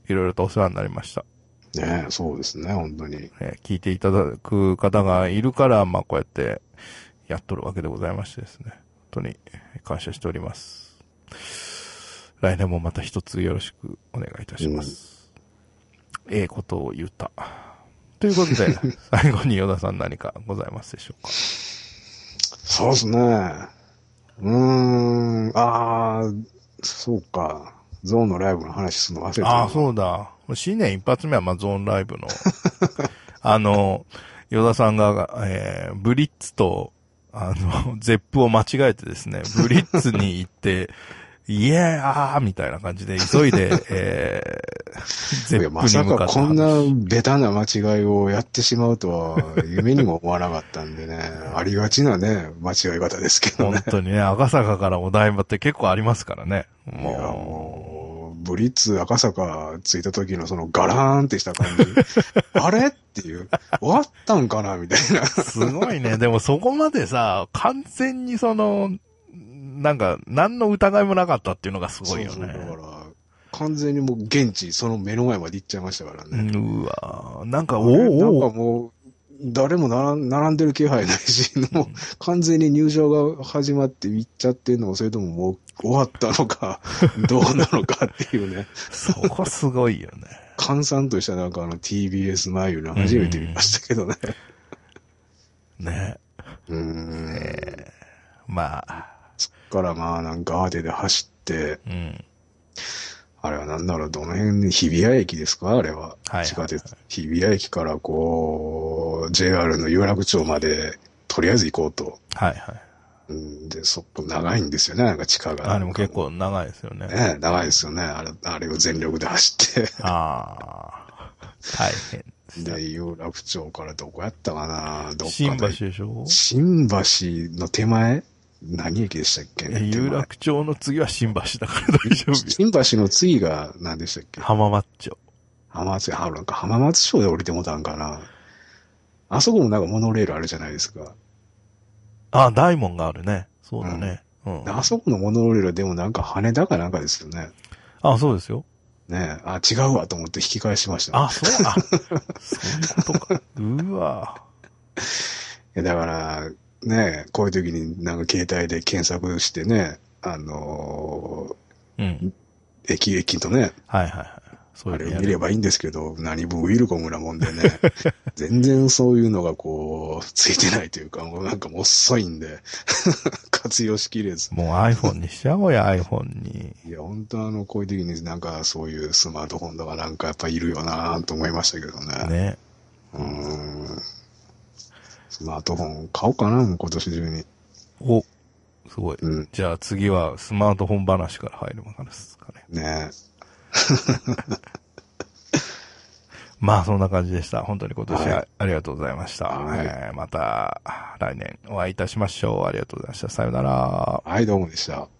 いろいろとお世話になりました。 ねえ、そうですね、本当に。 えー聞いていただく方がいるから、まあこうやってやっとるわけでございましてですね。本当に感謝しております。来年もまた一つよろしくお願いいたします。うん、ええことを言った。ということで、最後に与田さん何かございますでしょうか。 そうですね。うーん、ああ、そうか。ゾーンのライブの話するの忘れてたな。 ああ、そうだ。新年一発目はまあゾーンライブの、あの、与田さんが、えー、ブリッツと、あの、ゼップを間違えてですね、ブリッツに行って、イエーあーみたいな感じで急いで、えー、ゼップに向かった。 まさかこんなベタな間違いをやってしまうとは夢にも思わなかったんでね、ありがちなね、間違い方ですけどね。 本当にね、赤坂からお台場って結構ありますからね。 もう、いやもうブリッツ赤坂着いた時のそのガラーンってした感じ。あれっていう、終わったんかなみたいな。 すごいね。でもそこまでさ、完全にその、なんか、何の疑いもなかったっていうのがすごいよね。 そうそう、だから、完全にもう現地、その目の前まで行っちゃいましたからね。 うわなんか、 おおなんかもう、誰も並んでる気配ないし、もう完全に入場が始まって行っちゃってんのか、それとももう終わったのか、どうなのかっていうね。 そこすごいよね。 閑散としたなんかあの ティービーエス 前より初めて見ましたけどね。 ね。 うーん、 えー、まあ。 そっからまあなんかアーテで走って、うん、あれはなんだろう、どの辺、日比谷駅ですかあれは。はい。地下鉄。日比谷駅からこう、ジェイアール の有楽町まで、とりあえず行こうと。はいはい。うん、で、そこ長いんですよね、なんか地下が。 あれも結構長いですよね。 ね、長いですよね。あれ、あれを全力で走って。 ああ。大変で。で、有楽町からどこやったかなどっかで。 新橋でしょ新橋の手前何駅でしたっけね。 有楽町の次は新橋だから大丈夫。 新橋の次が何でしたっけ浜松町。 浜松、あ、なんか浜松町で降りてもたんかな。あそこもなんかモノレールあるじゃないですか。 あ、大門があるね。そうだね。 うん。うん、あそこのモノレールでもなんか羽田かなんかですよね。 あ、そうですよ。 ねえ、あ、違うわと思って引き返しました、 ね。あ、そう、あ、そういうことか。うわ。 いや、だから、ねこういう時になんか携帯で検索してね、あのー、うん。駅駅とね。はいはいはい。そういうあれを見ればいいんですけど、何分ウィルコムなもんでね、全然そういうのがこう、ついてないというか、もうなんかもう遅いんで、活用しきれず。 もう iPhone にしちゃおうや、iPhone に。 いや、本当あの、こういう時になんかそういうスマートフォンとかなんかやっぱいるよなと思いましたけどね。ね。うーん。スマートフォン買おうかな、もう今年中に。 お、すごい。うん、じゃあ次はスマートフォン話から入るのかですかね。ねまあそんな感じでした。本当に今年はありがとうございました。はいえー、また来年お会いいたしましょう。ありがとうございました。さよなら。 はい、どうもでした。